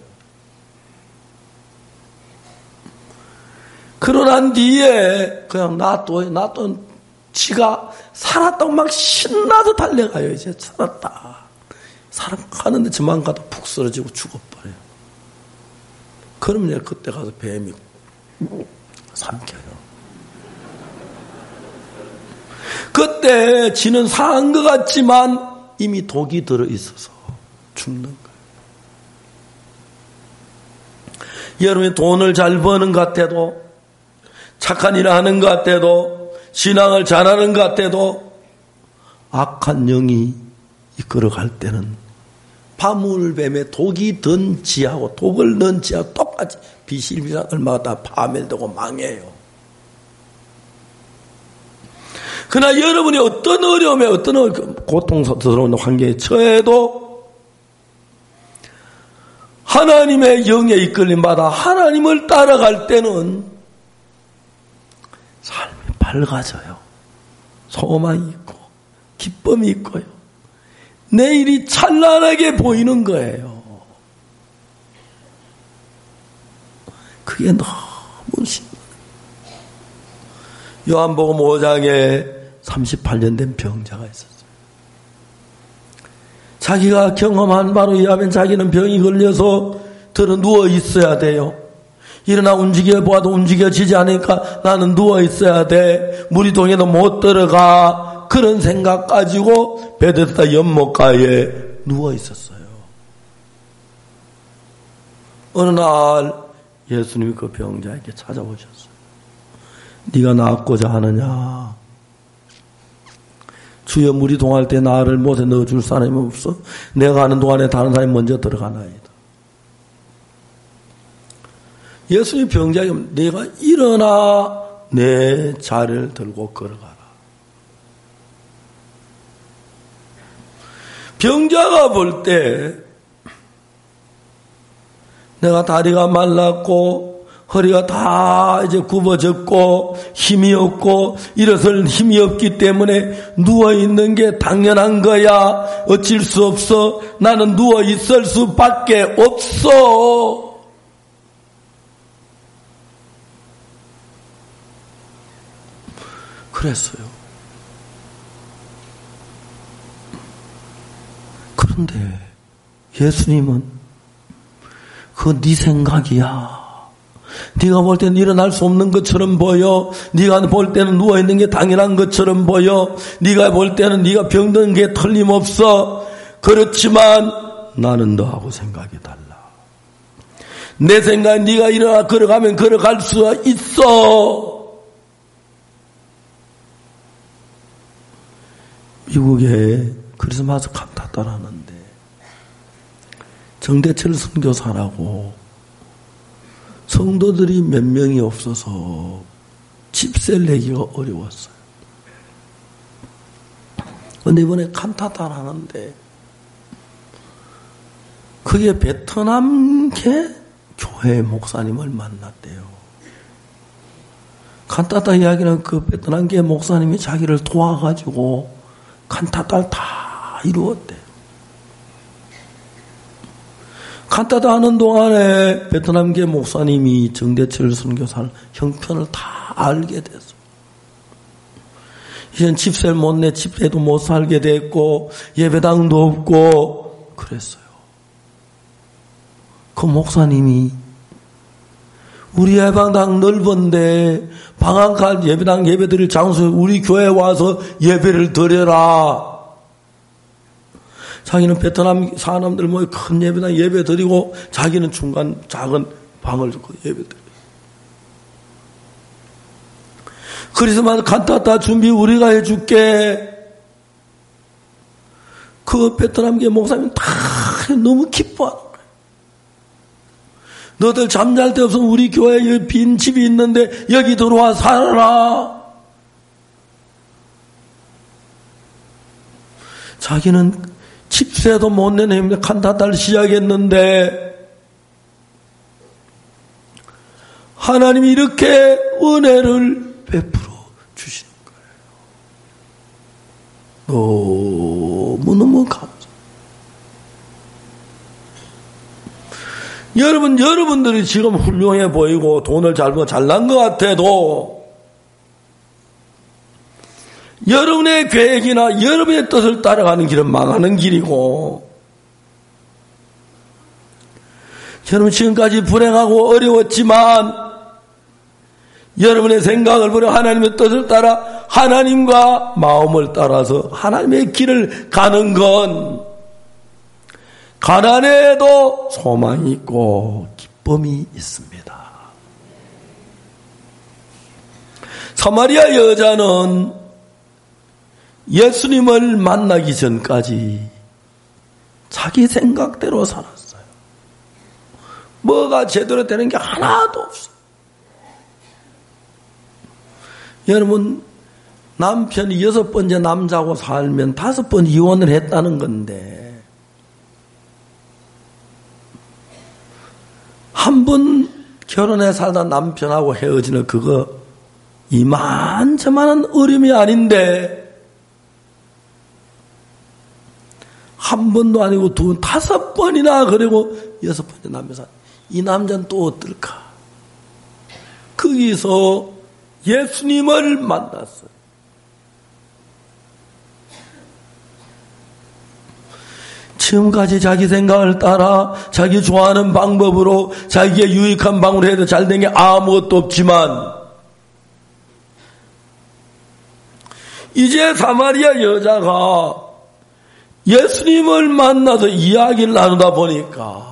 그러고 난 뒤에 그냥 놔둬요. 놔둔 쥐가 살았다고 막 신나서 달려가요. 이제 살았다. 살아가는데 저만 가도 푹 쓰러지고 죽어버려요. 그러면 그때 가서 뱀이 삼켜요. 그때 쥐는 상한 것 같지만 이미 독이 들어있어서 죽는 거예요. 여러분이 돈을 잘 버는 것 같아도, 착한 일을 하는 것 같아도, 신앙을 잘하는 것 같아도 악한 영이 이끌어갈 때는 파물뱀에 독이 든 지하고 독을 넣은 지하고 똑같이 비실비실 얼마나 파멸되고 망해요. 그러나 여러분이 어떤 어려움에 어떤 고통스러운 환경에 처해도 하나님의 영에 이끌림받아 하나님을 따라갈 때는 삶이 밝아져요. 소망이 있고 기쁨이 있고요. 내일이 찬란하게 보이는 거예요. 그게 너무 신기해요. 요한복음 오 장에 삼십팔 년 된 병자가 있었어요. 자기가 경험한 바로 이 앞엔 자기는 병이 걸려서 들어 누워 있어야 돼요. 일어나 움직여 보아도 움직여지지 않으니까 나는 누워 있어야 돼. 무리동에도 못 들어가. 그런 생각 가지고 베데스다 연못가에 누워 있었어요. 어느 날 예수님이 그 병자에게 찾아오셨어요. 네가 낫고자 하느냐? 주여, 물이 동할 때 나를 못에 넣어줄 사람이 없어? 내가 가는 동안에 다른 사람이 먼저 들어가나이다. 예수님 병자에게 네가 일어나 내 자리를 들고 걸어가라. 병자가 볼 때 내가 다리가 말랐고 허리가 다 이제 굽어졌고 힘이 없고 일어설 힘이 없기 때문에 누워있는 게 당연한 거야. 어쩔 수 없어. 나는 누워있을 수밖에 없어. 그랬어요. 그런데 예수님은 그건 네 생각이야. 네가 볼 때는 일어날 수 없는 것처럼 보여. 네가 볼 때는 누워있는 게 당연한 것처럼 보여. 네가 볼 때는 네가 병든 게 틀림없어. 그렇지만 나는 너하고 생각이 달라. 내 생각은 네가 일어나 걸어가면 걸어갈 수가 있어. 미국에 크리스마스 칸타타를 하는데 정대철 선교사라고 성도들이 몇 명이 없어서 집세를 내기가 어려웠어요. 그런데 이번에 칸타타를 하는데 그게 베트남계 교회 목사님을 만났대요. 칸타타 이야기는 그 베트남계 목사님이 자기를 도와가지고 칸타타를 다 이루었대. 칸타타 하는 동안에 베트남계 목사님이 정대철 선교사를 형편을 다 알게 됐어. 이젠 집세를 못 내, 집세도 못 살게 됐고 예배당도 없고 그랬어요. 그 목사님이 우리 예배당 넓은데 방학할 예배당 예배드릴 장소에 우리 교회에 와서 예배를 드려라. 자기는 베트남 사람들 모여 큰 예배당 예배 드리고 자기는 중간 작은 방을 짓고 예배 드려요. 크리스마스 칸타타 준비 우리가 해줄게. 그 베트남계 목사님 다 너무 기뻐하는 거예요. 너들 잠잘 데 없으면 우리 교회에 빈 집이 있는데 여기 들어와 살아라. 자기는 집세도 못 내는 칸타타를 시작했는데 하나님이 이렇게 은혜를 베풀어 주시는 거예요. 너무너무 감사해요. 여러분, 여러분들이 지금 훌륭해 보이고 돈을 잘 벌고 잘난 것 같아도 여러분의 계획이나 여러분의 뜻을 따라가는 길은 망하는 길이고, 여러분 지금까지 불행하고 어려웠지만 여러분의 생각을 버려 하나님의 뜻을 따라 하나님과 마음을 따라서 하나님의 길을 가는 건 가난해도 소망이 있고 기쁨이 기쁨이 있습니다. 사마리아 여자는 예수님을 만나기 전까지 자기 생각대로 살았어요. 뭐가 제대로 되는 게 하나도 없어요. 여러분, 남편이 여섯 번째 남자하고 살면 다섯 번 이혼을 했다는 건데, 한 번 결혼해 살다 남편하고 헤어지는 그거 이만저만한 어려움이 아닌데, 한 번도 아니고 두 번, 다섯 번이나 그리고 여섯 번째 남편. 이 남자는 또 어떨까? 거기서 예수님을 만났어요. 지금까지 자기 생각을 따라 자기 좋아하는 방법으로 자기의 유익한 방법으로 해도 잘된 게 아무것도 없지만, 이제 사마리아 여자가 예수님을 만나서 이야기를 나누다 보니까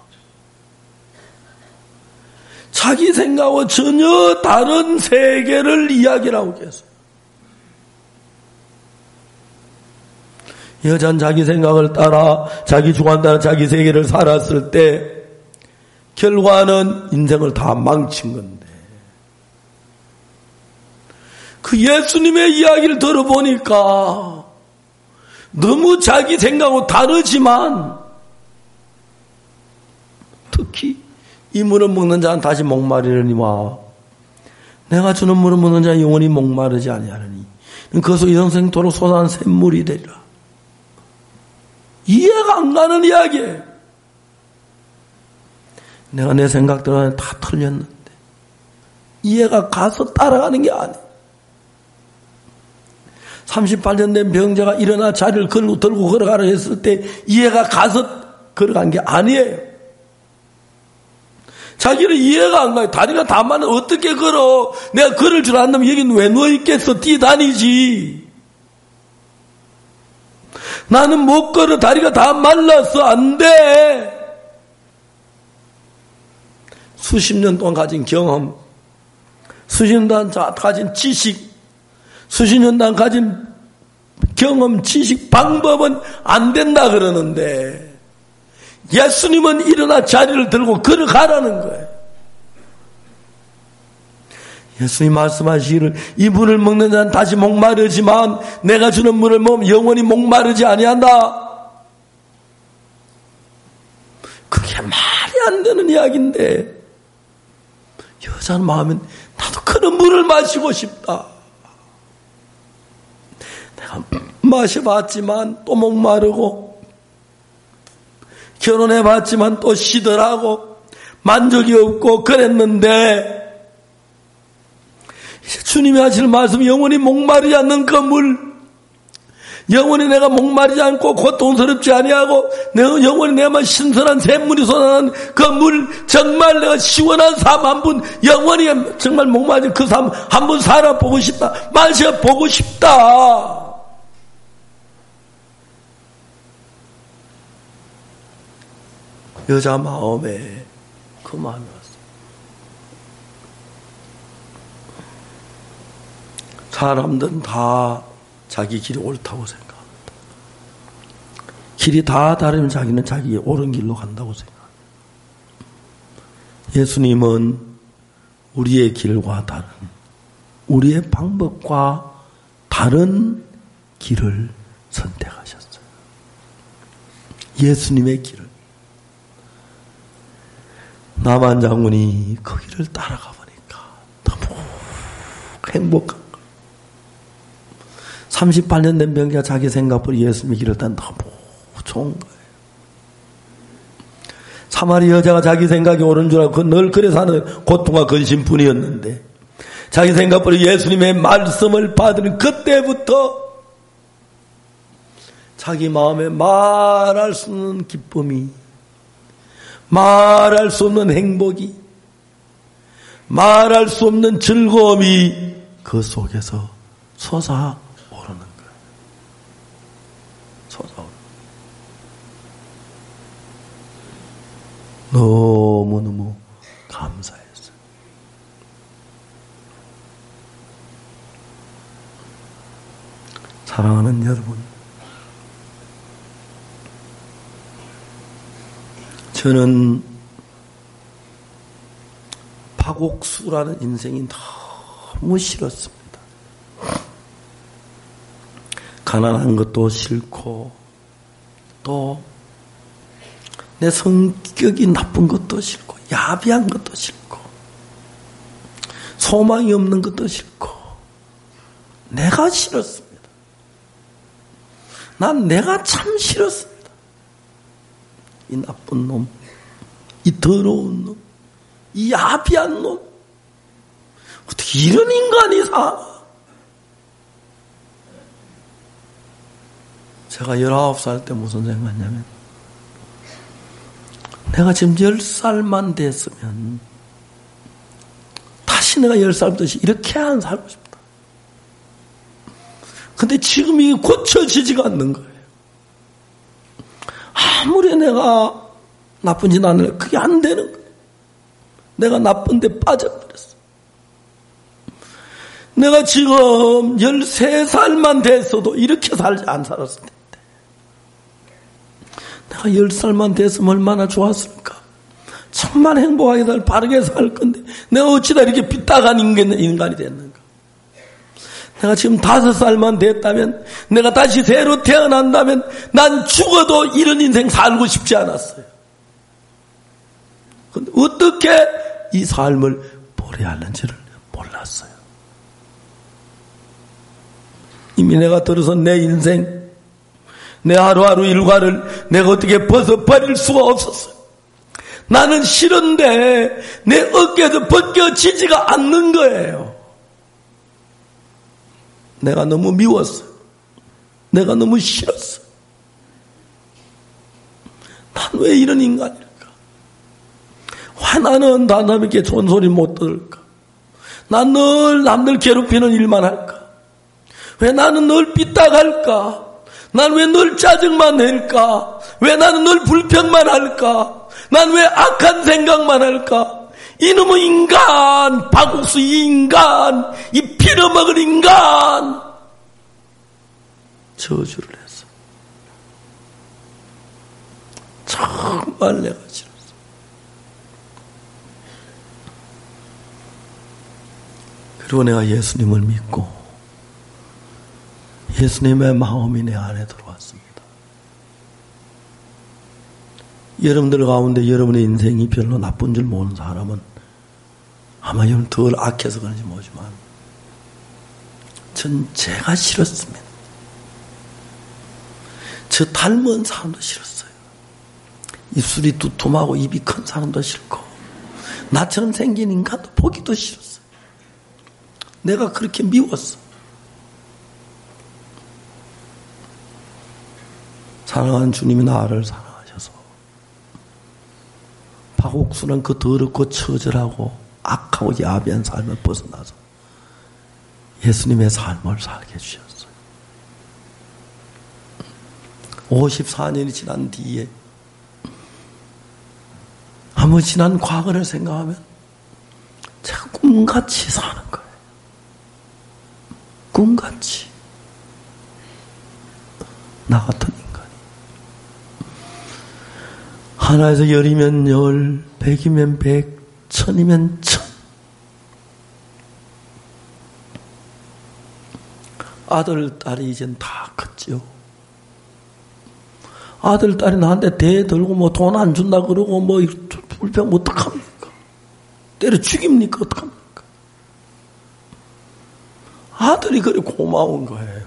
자기 생각과 전혀 다른 세계를 이야기를 하고 계세요. 여자는 자기 생각을 따라 자기 좋아한다는 자기 세계를 살았을 때 결과는 인생을 다 망친 건데, 그 예수님의 이야기를 들어보니까 너무 자기 생각하고 다르지만, 특히 이 물을 먹는 자는 다시 목마르려니와 내가 주는 물을 먹는 자는 영원히 목마르지 아니하리니 그것으로 이생토록 솟아난 샘물이 되리라. 이해가 안 가는 이야기예요. 내가 내 생각대로 다 틀렸는데 이해가 가서 따라가는 게 아니에요. 삼십팔 년 된 병자가 일어나 자리를 걸고 들고 걸어가라 했을 때 이해가 가서 걸어간 게 아니에요. 자기는 이해가 안 가요. 다리가 다 맞는 어떻게 걸어? 내가 걸을 줄 안다면 여기는 왜 누워있겠어? 뛰다니지. 나는 못 걸어. 다리가 다 말랐어. 안 돼. 수십 년 동안 가진 경험, 수십 년 동안 가진 지식, 수십 년 동안 가진 경험, 지식, 방법은 안 된다 그러는데, 예수님은 일어나 자리를 들고 걸어가라는 거예요. 예수님 말씀하시기를 이 물을 먹는 자는 다시 목마르지만 내가 주는 물을 먹으면 영원히 목마르지 아니한다. 그게 말이 안 되는 이야기인데, 여자는 마음엔 나도 그런 물을 마시고 싶다. 내가 마셔봤지만 또 목마르고, 결혼해봤지만 또 시들하고 만족이 없고 그랬는데, 주님이 하실 말씀, 영원히 목마르지 않는 그 물, 영원히 내가 목마르지 않고 고통스럽지 아니하고 내가 영원히 내만 신선한 샘물이 솟아나는 그 물, 정말 내가 시원한 삶 한 분, 영원히 정말 목마르지 그 삶 한 번 살아보고 싶다, 마셔보고 싶다. 여자 마음에 그 마음이 왔어요. 사람들은 다 자기 길이 옳다고 생각합니다. 길이 다 다르면 자기는 자기의 옳은 길로 간다고 생각합니다. 예수님은 우리의 길과 다른, 우리의 방법과 다른 길을 선택하셨어요. 예수님의 길을. 나만 장군이 그 길을 따라가 보니까 너무 행복한 거예요. 삼십팔 년 된 병자가 자기 생각보다 예수님의 길을 따라 너무 좋은 거예요. 사마리 여자가 자기 생각이 옳은 줄 알고 늘 그래 사는 고통과 근심뿐이었는데, 자기 생각보다 예수님의 말씀을 받은 그때부터 자기 마음에 말할 수 없는 기쁨이, 말할 수 없는 행복이, 말할 수 없는 즐거움이 그 속에서 솟아오르는 거예요. 솟아오르는 거예요. 너무너무 사랑하는 여러분, 저는 파국수라는 인생이 너무 싫었습니다. 가난한 것도 싫고 또 내 성격이 나쁜 것도 싫고 야비한 것도 싫고 소망이 없는 것도 싫고 내가 싫었습니다. 난 내가 참 싫었습니다. 이 나쁜 놈, 이 더러운 놈, 이 야비한 놈, 어떻게 이런 인간이 살아? 제가 열아홉 살 때 무슨 생각했냐면, 내가 지금 열 살만 됐으면 다시 내가 열 살부터 이렇게 안 살고 싶다. 근데 지금 이게 고쳐지지가 않는 거예요. 아무리 내가 나쁜 짓 안 해도 그게 안 되는 거예요. 내가 나쁜 데 빠져버렸어. 내가 지금 열세 살만 됐어도 이렇게 살지 안 살았을 텐데. 내가 열 살만 됐으면 얼마나 좋았을까. 정말 행복하게 살, 바르게 살 건데 내가 어찌다 이렇게 삐딱한 인간이 됐는가. 내가 지금 다섯 살만 됐다면, 내가 다시 새로 태어난다면 난 죽어도 이런 인생 살고 싶지 않았어요. 근데 어떻게 이 삶을 보내야 하는지를 몰랐어요. 이미 내가 들어선 내 인생, 내 하루하루 일과를 내가 어떻게 벗어버릴 수가 없었어요. 나는 싫은데 내 어깨에서 벗겨지지가 않는 거예요. 내가 너무 미웠어요. 내가 너무 싫었어요. 난 왜 이런 인간일까? 왜 나는 남에게 좋은 소리 못 들을까? 난 늘 남들 괴롭히는 일만 할까? 왜 나는 늘 삐딱할까? 난 왜 늘 짜증만 낼까? 왜 나는 늘 불평만 할까? 난 왜 악한 생각만 할까? 이놈의 인간, 박국수 이 인간, 이 빌어먹을 인간, 저주를 했어. 정말 내가 싫었어. 그리고 내가 예수님을 믿고 예수님의 마음이 내 안에 들어왔습니다. 여러분들 가운데 여러분의 인생이 별로 나쁜 줄 모르는 사람은 아마 여러분 덜 악해서 그런지 모르지만 전 제가 싫었습니다. 저 닮은 사람도 싫었어요. 입술이 두툼하고 입이 큰 사람도 싫고 나처럼 생긴 인간도 보기도 싫었어요. 내가 그렇게 미웠어. 사랑하는 주님이 나를 사랑하셔서 박옥수는 그 더럽고 처절하고 악하고 야비한 삶을 벗어나서 예수님의 삶을 살게 해주셨어요. 오십사 년이 지난 뒤에 아무 지난 과거를 생각하면 제가 꿈같이 사는 거예요. 꿈같이. 나 같은 인간이. 하나에서 열이면 열, 백이면 백, 천이면 천. 아들, 딸이 이젠 다 컸죠. 아들, 딸이 나한테 대 들고 뭐 돈 안 준다 그러고 뭐 불평 어떡합니까? 때려 죽입니까? 어떡합니까? 아들이 그래 고마운 거예요.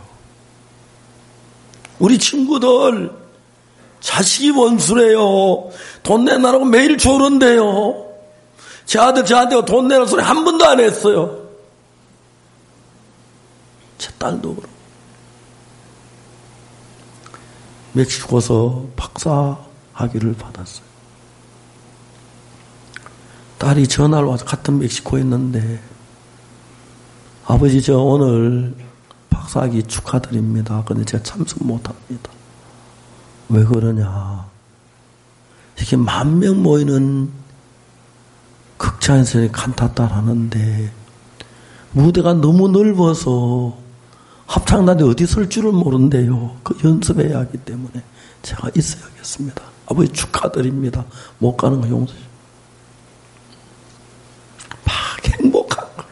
우리 친구들 자식이 원수래요. 돈 내놔라고 매일 조른대요. 제 아들 저한테 돈 내라는 소리 한 번도 안 했어요. 제 딸도 그렇고. 멕시코서 박사 학위를 받았어요. 딸이 전화를 와서 같은 멕시코에 있는데 아버지 저 오늘 박사학위 축하드립니다. 근데 제가 참석 못합니다. 왜 그러냐. 이렇게 만 명 모이는 극장에서 칸타타를 하는데 무대가 너무 넓어서 합창단에 어디 설 줄을 모른대요. 그 연습해야 하기 때문에 제가 있어야겠습니다. 아버지 축하드립니다. 못 가는 거 용서해. 막 행복한 거예요.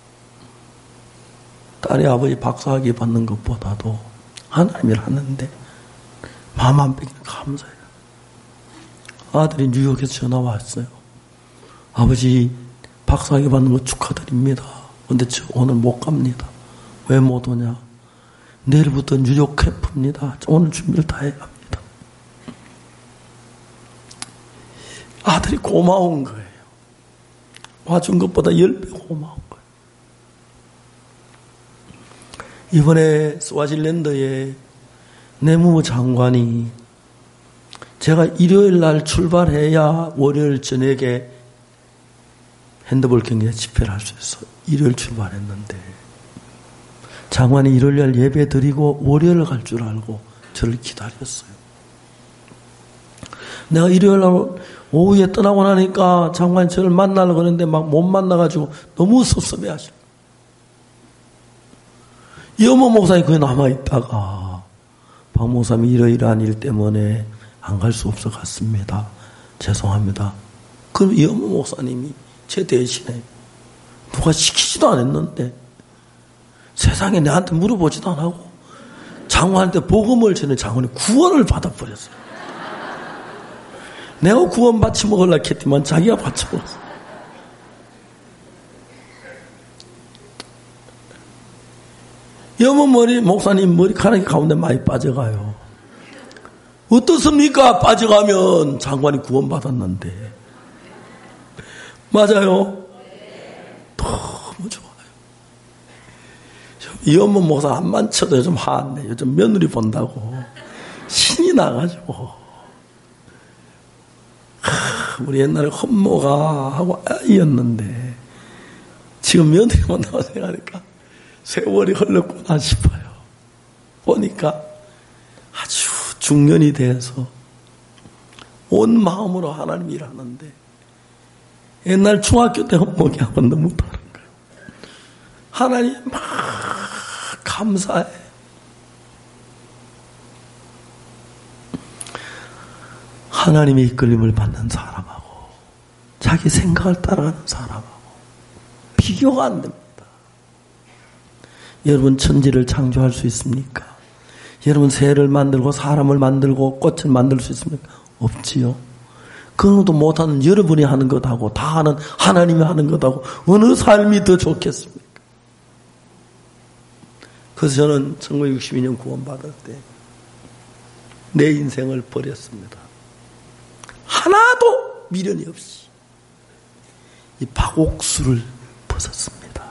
딸이 아버지 박사학위 받는 것보다도 하나님을 하는데 마음 안 뺏기는 감사해요. 아들이 뉴욕에서 전화 왔어요. 아버지 박사학위 받는 거 축하드립니다. 근데 저 오늘 못 갑니다. 왜 못 오냐? 내일부터 뉴욕 캠프입니다. 오늘 준비를 다 해야 합니다. 아들이 고마운 거예요. 와준 것보다 열 배 고마운 거예요. 이번에 스와질랜드에 내무부 장관이 제가 일요일 날 출발해야 월요일 저녁에 핸드볼 경기에 집회를 할 수 있어. 일요일 출발했는데 장관이 일요일 날 예배 드리고 월요일 갈 줄 알고 저를 기다렸어요. 내가 일요일 날 오후에 떠나고 나니까 장관이 저를 만나려고 그러는데 막 못 만나가지고 너무 섭섭해 하시고 이어모 목사님 거기 남아있다가 박 목사님이 이러이러한 일 때문에 안 갈 수 없어 갔습니다. 죄송합니다. 그럼 이어모 목사님이 제 대신에 누가 시키지도 않았는데 세상에 내한테 물어보지도 안 하고 장관한테 복음을 전해 장관이 구원을 받아버렸어요. 내가 구원 받지 먹으려고 했지만 자기가 받지 먹었어. 여모 머리, 목사님 머리카락이 가운데 많이 빠져가요. 어떻습니까? 빠져가면 장관이 구원 받았는데. 맞아요? 너무 좋아요. 이 엄마 목사 한만 쳐도 요즘 화안내. 요즘 며느리 본다고 신이 나가지고. 하, 우리 옛날에 헌모가 하고 아이였는데 지금 며느리 본다고 생각하니까 세월이 흘렀구나 싶어요. 보니까 아주 중년이 돼서 온 마음으로 하나님 일하는데 옛날 중학교 때 헌목이하고는 너무 다른 거예요. 하나님 막 감사해. 하나님의 이끌림을 받는 사람하고 자기 생각을 따라가는 사람하고 비교가 안 됩니다. 여러분 천지를 창조할 수 있습니까? 여러분 새를 만들고 사람을 만들고 꽃을 만들 수 있습니까? 없지요. 그것도 못하는 여러분이 하는 것하고 다 하는 하나님이 하는 것하고 어느 삶이 더 좋겠습니까? 그래서 저는 천구백육십이 년 구원받을 때 내 인생을 버렸습니다. 하나도 미련이 없이 이 박옥수를 벗었습니다.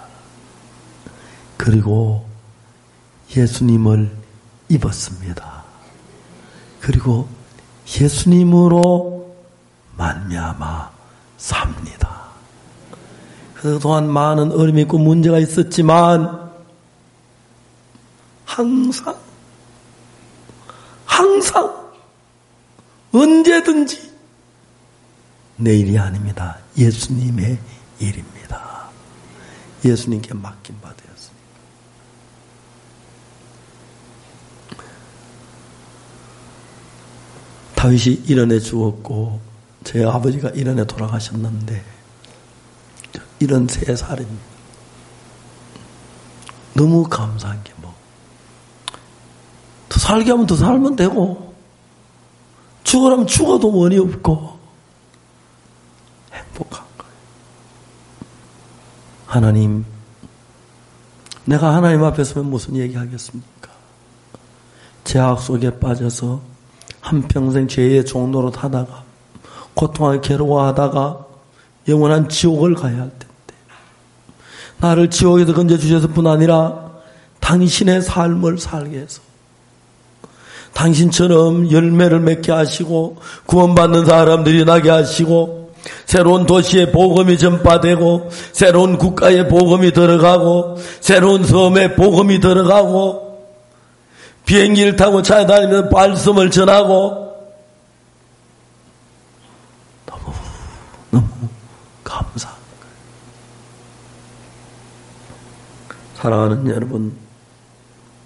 그리고 예수님을 입었습니다. 그리고 예수님으로 말미암아 삽니다. 그동안 많은 어려움이 있고 문제가 있었지만 항상 항상 언제든지 내 일이 아닙니다. 예수님의 일입니다. 예수님께 맡긴 바 되었습니다. 다윗이 일흔에 죽었고 제 아버지가 일흔에 돌아가셨는데 일흔세 살입니다. 너무 감사한 게 뭐 더 살게 하면 더 살면 되고 죽으라면 죽어도 원이 없고 행복한 거예요. 하나님, 내가 하나님 앞에 서면 무슨 얘기하겠습니까? 죄악 속에 빠져서 한평생 죄의 종로로 타다가 고통하게 괴로워하다가 영원한 지옥을 가야 할 텐데 나를 지옥에서 건져주셔서 뿐 아니라 당신의 삶을 살게 해서 당신처럼 열매를 맺게 하시고 구원받는 사람들이 나게 하시고 새로운 도시에 복음이 전파되고 새로운 국가에 복음이 들어가고 새로운 섬에 복음이 들어가고 비행기를 타고 차에 다니면서 말씀을 전하고 너무 너무 감사한 거예요. 사랑하는 여러분,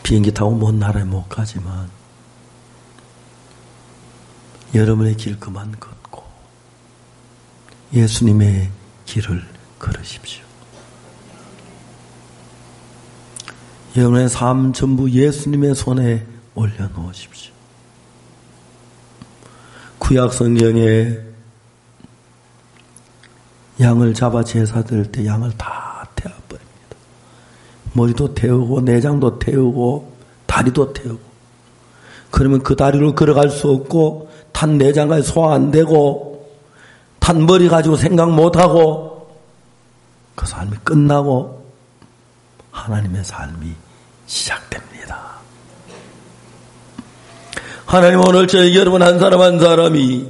비행기 타고 먼 나라에 못 가지만 여러분의 길 그만 걷고 예수님의 길을 걸으십시오. 여러분의 삶 전부 예수님의 손에 올려놓으십시오. 구약 성경에 양을 잡아 제사 드릴 때 양을 다 태워버립니다. 머리도 태우고 내장도 태우고 다리도 태우고, 그러면 그 다리로 걸어갈 수 없고 탄 내장까지 소화 안 되고 탄 머리 가지고 생각 못하고 그 삶이 끝나고 하나님의 삶이 시작됩니다. 하나님, 오늘 저희 여러분 한 사람 한 사람이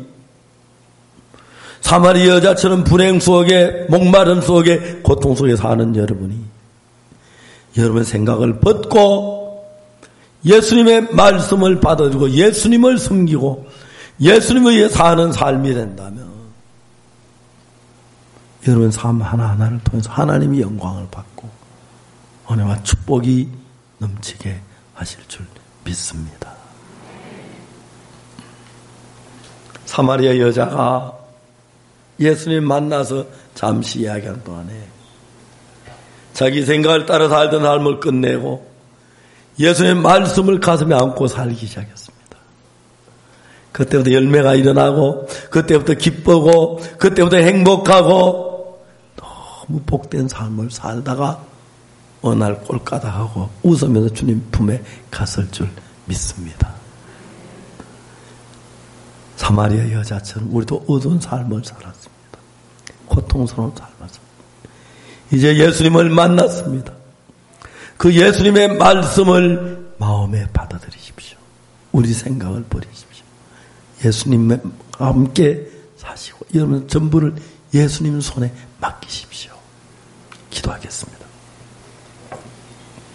사마리 여자처럼 불행 속에, 목마름 속에, 고통 속에 사는 여러분이 여러분의 생각을 벗고 예수님의 말씀을 받아주고 예수님을 숨기고 예수님을 위해 사는 삶이 된다면 여러분 삶 하나하나를 통해서 하나님이 영광을 받고 은혜와 축복이 넘치게 하실 줄 믿습니다. 사마리아 여자가 예수님 만나서 잠시 이야기한 동안에 자기 생각을 따라 살던 삶을 끝내고 예수님의 말씀을 가슴에 안고 살기 시작했습니다. 그때부터 열매가 일어나고 그때부터 기쁘고 그때부터 행복하고 너무 복된 삶을 살다가 어느 날 꼴까닥하고 웃으면서 주님 품에 갔을 줄 믿습니다. 사마리아 여자처럼 우리도 어두운 삶을 살았습니다. 고통스러운 삶을 살았습니다. 이제 예수님을 만났습니다. 그 예수님의 말씀을 마음에 받아들이십시오. 우리 생각을 버리십시오. 예수님과 함께 사시고 여러분 전부를 예수님 손에 맡기십시오. 기도하겠습니다.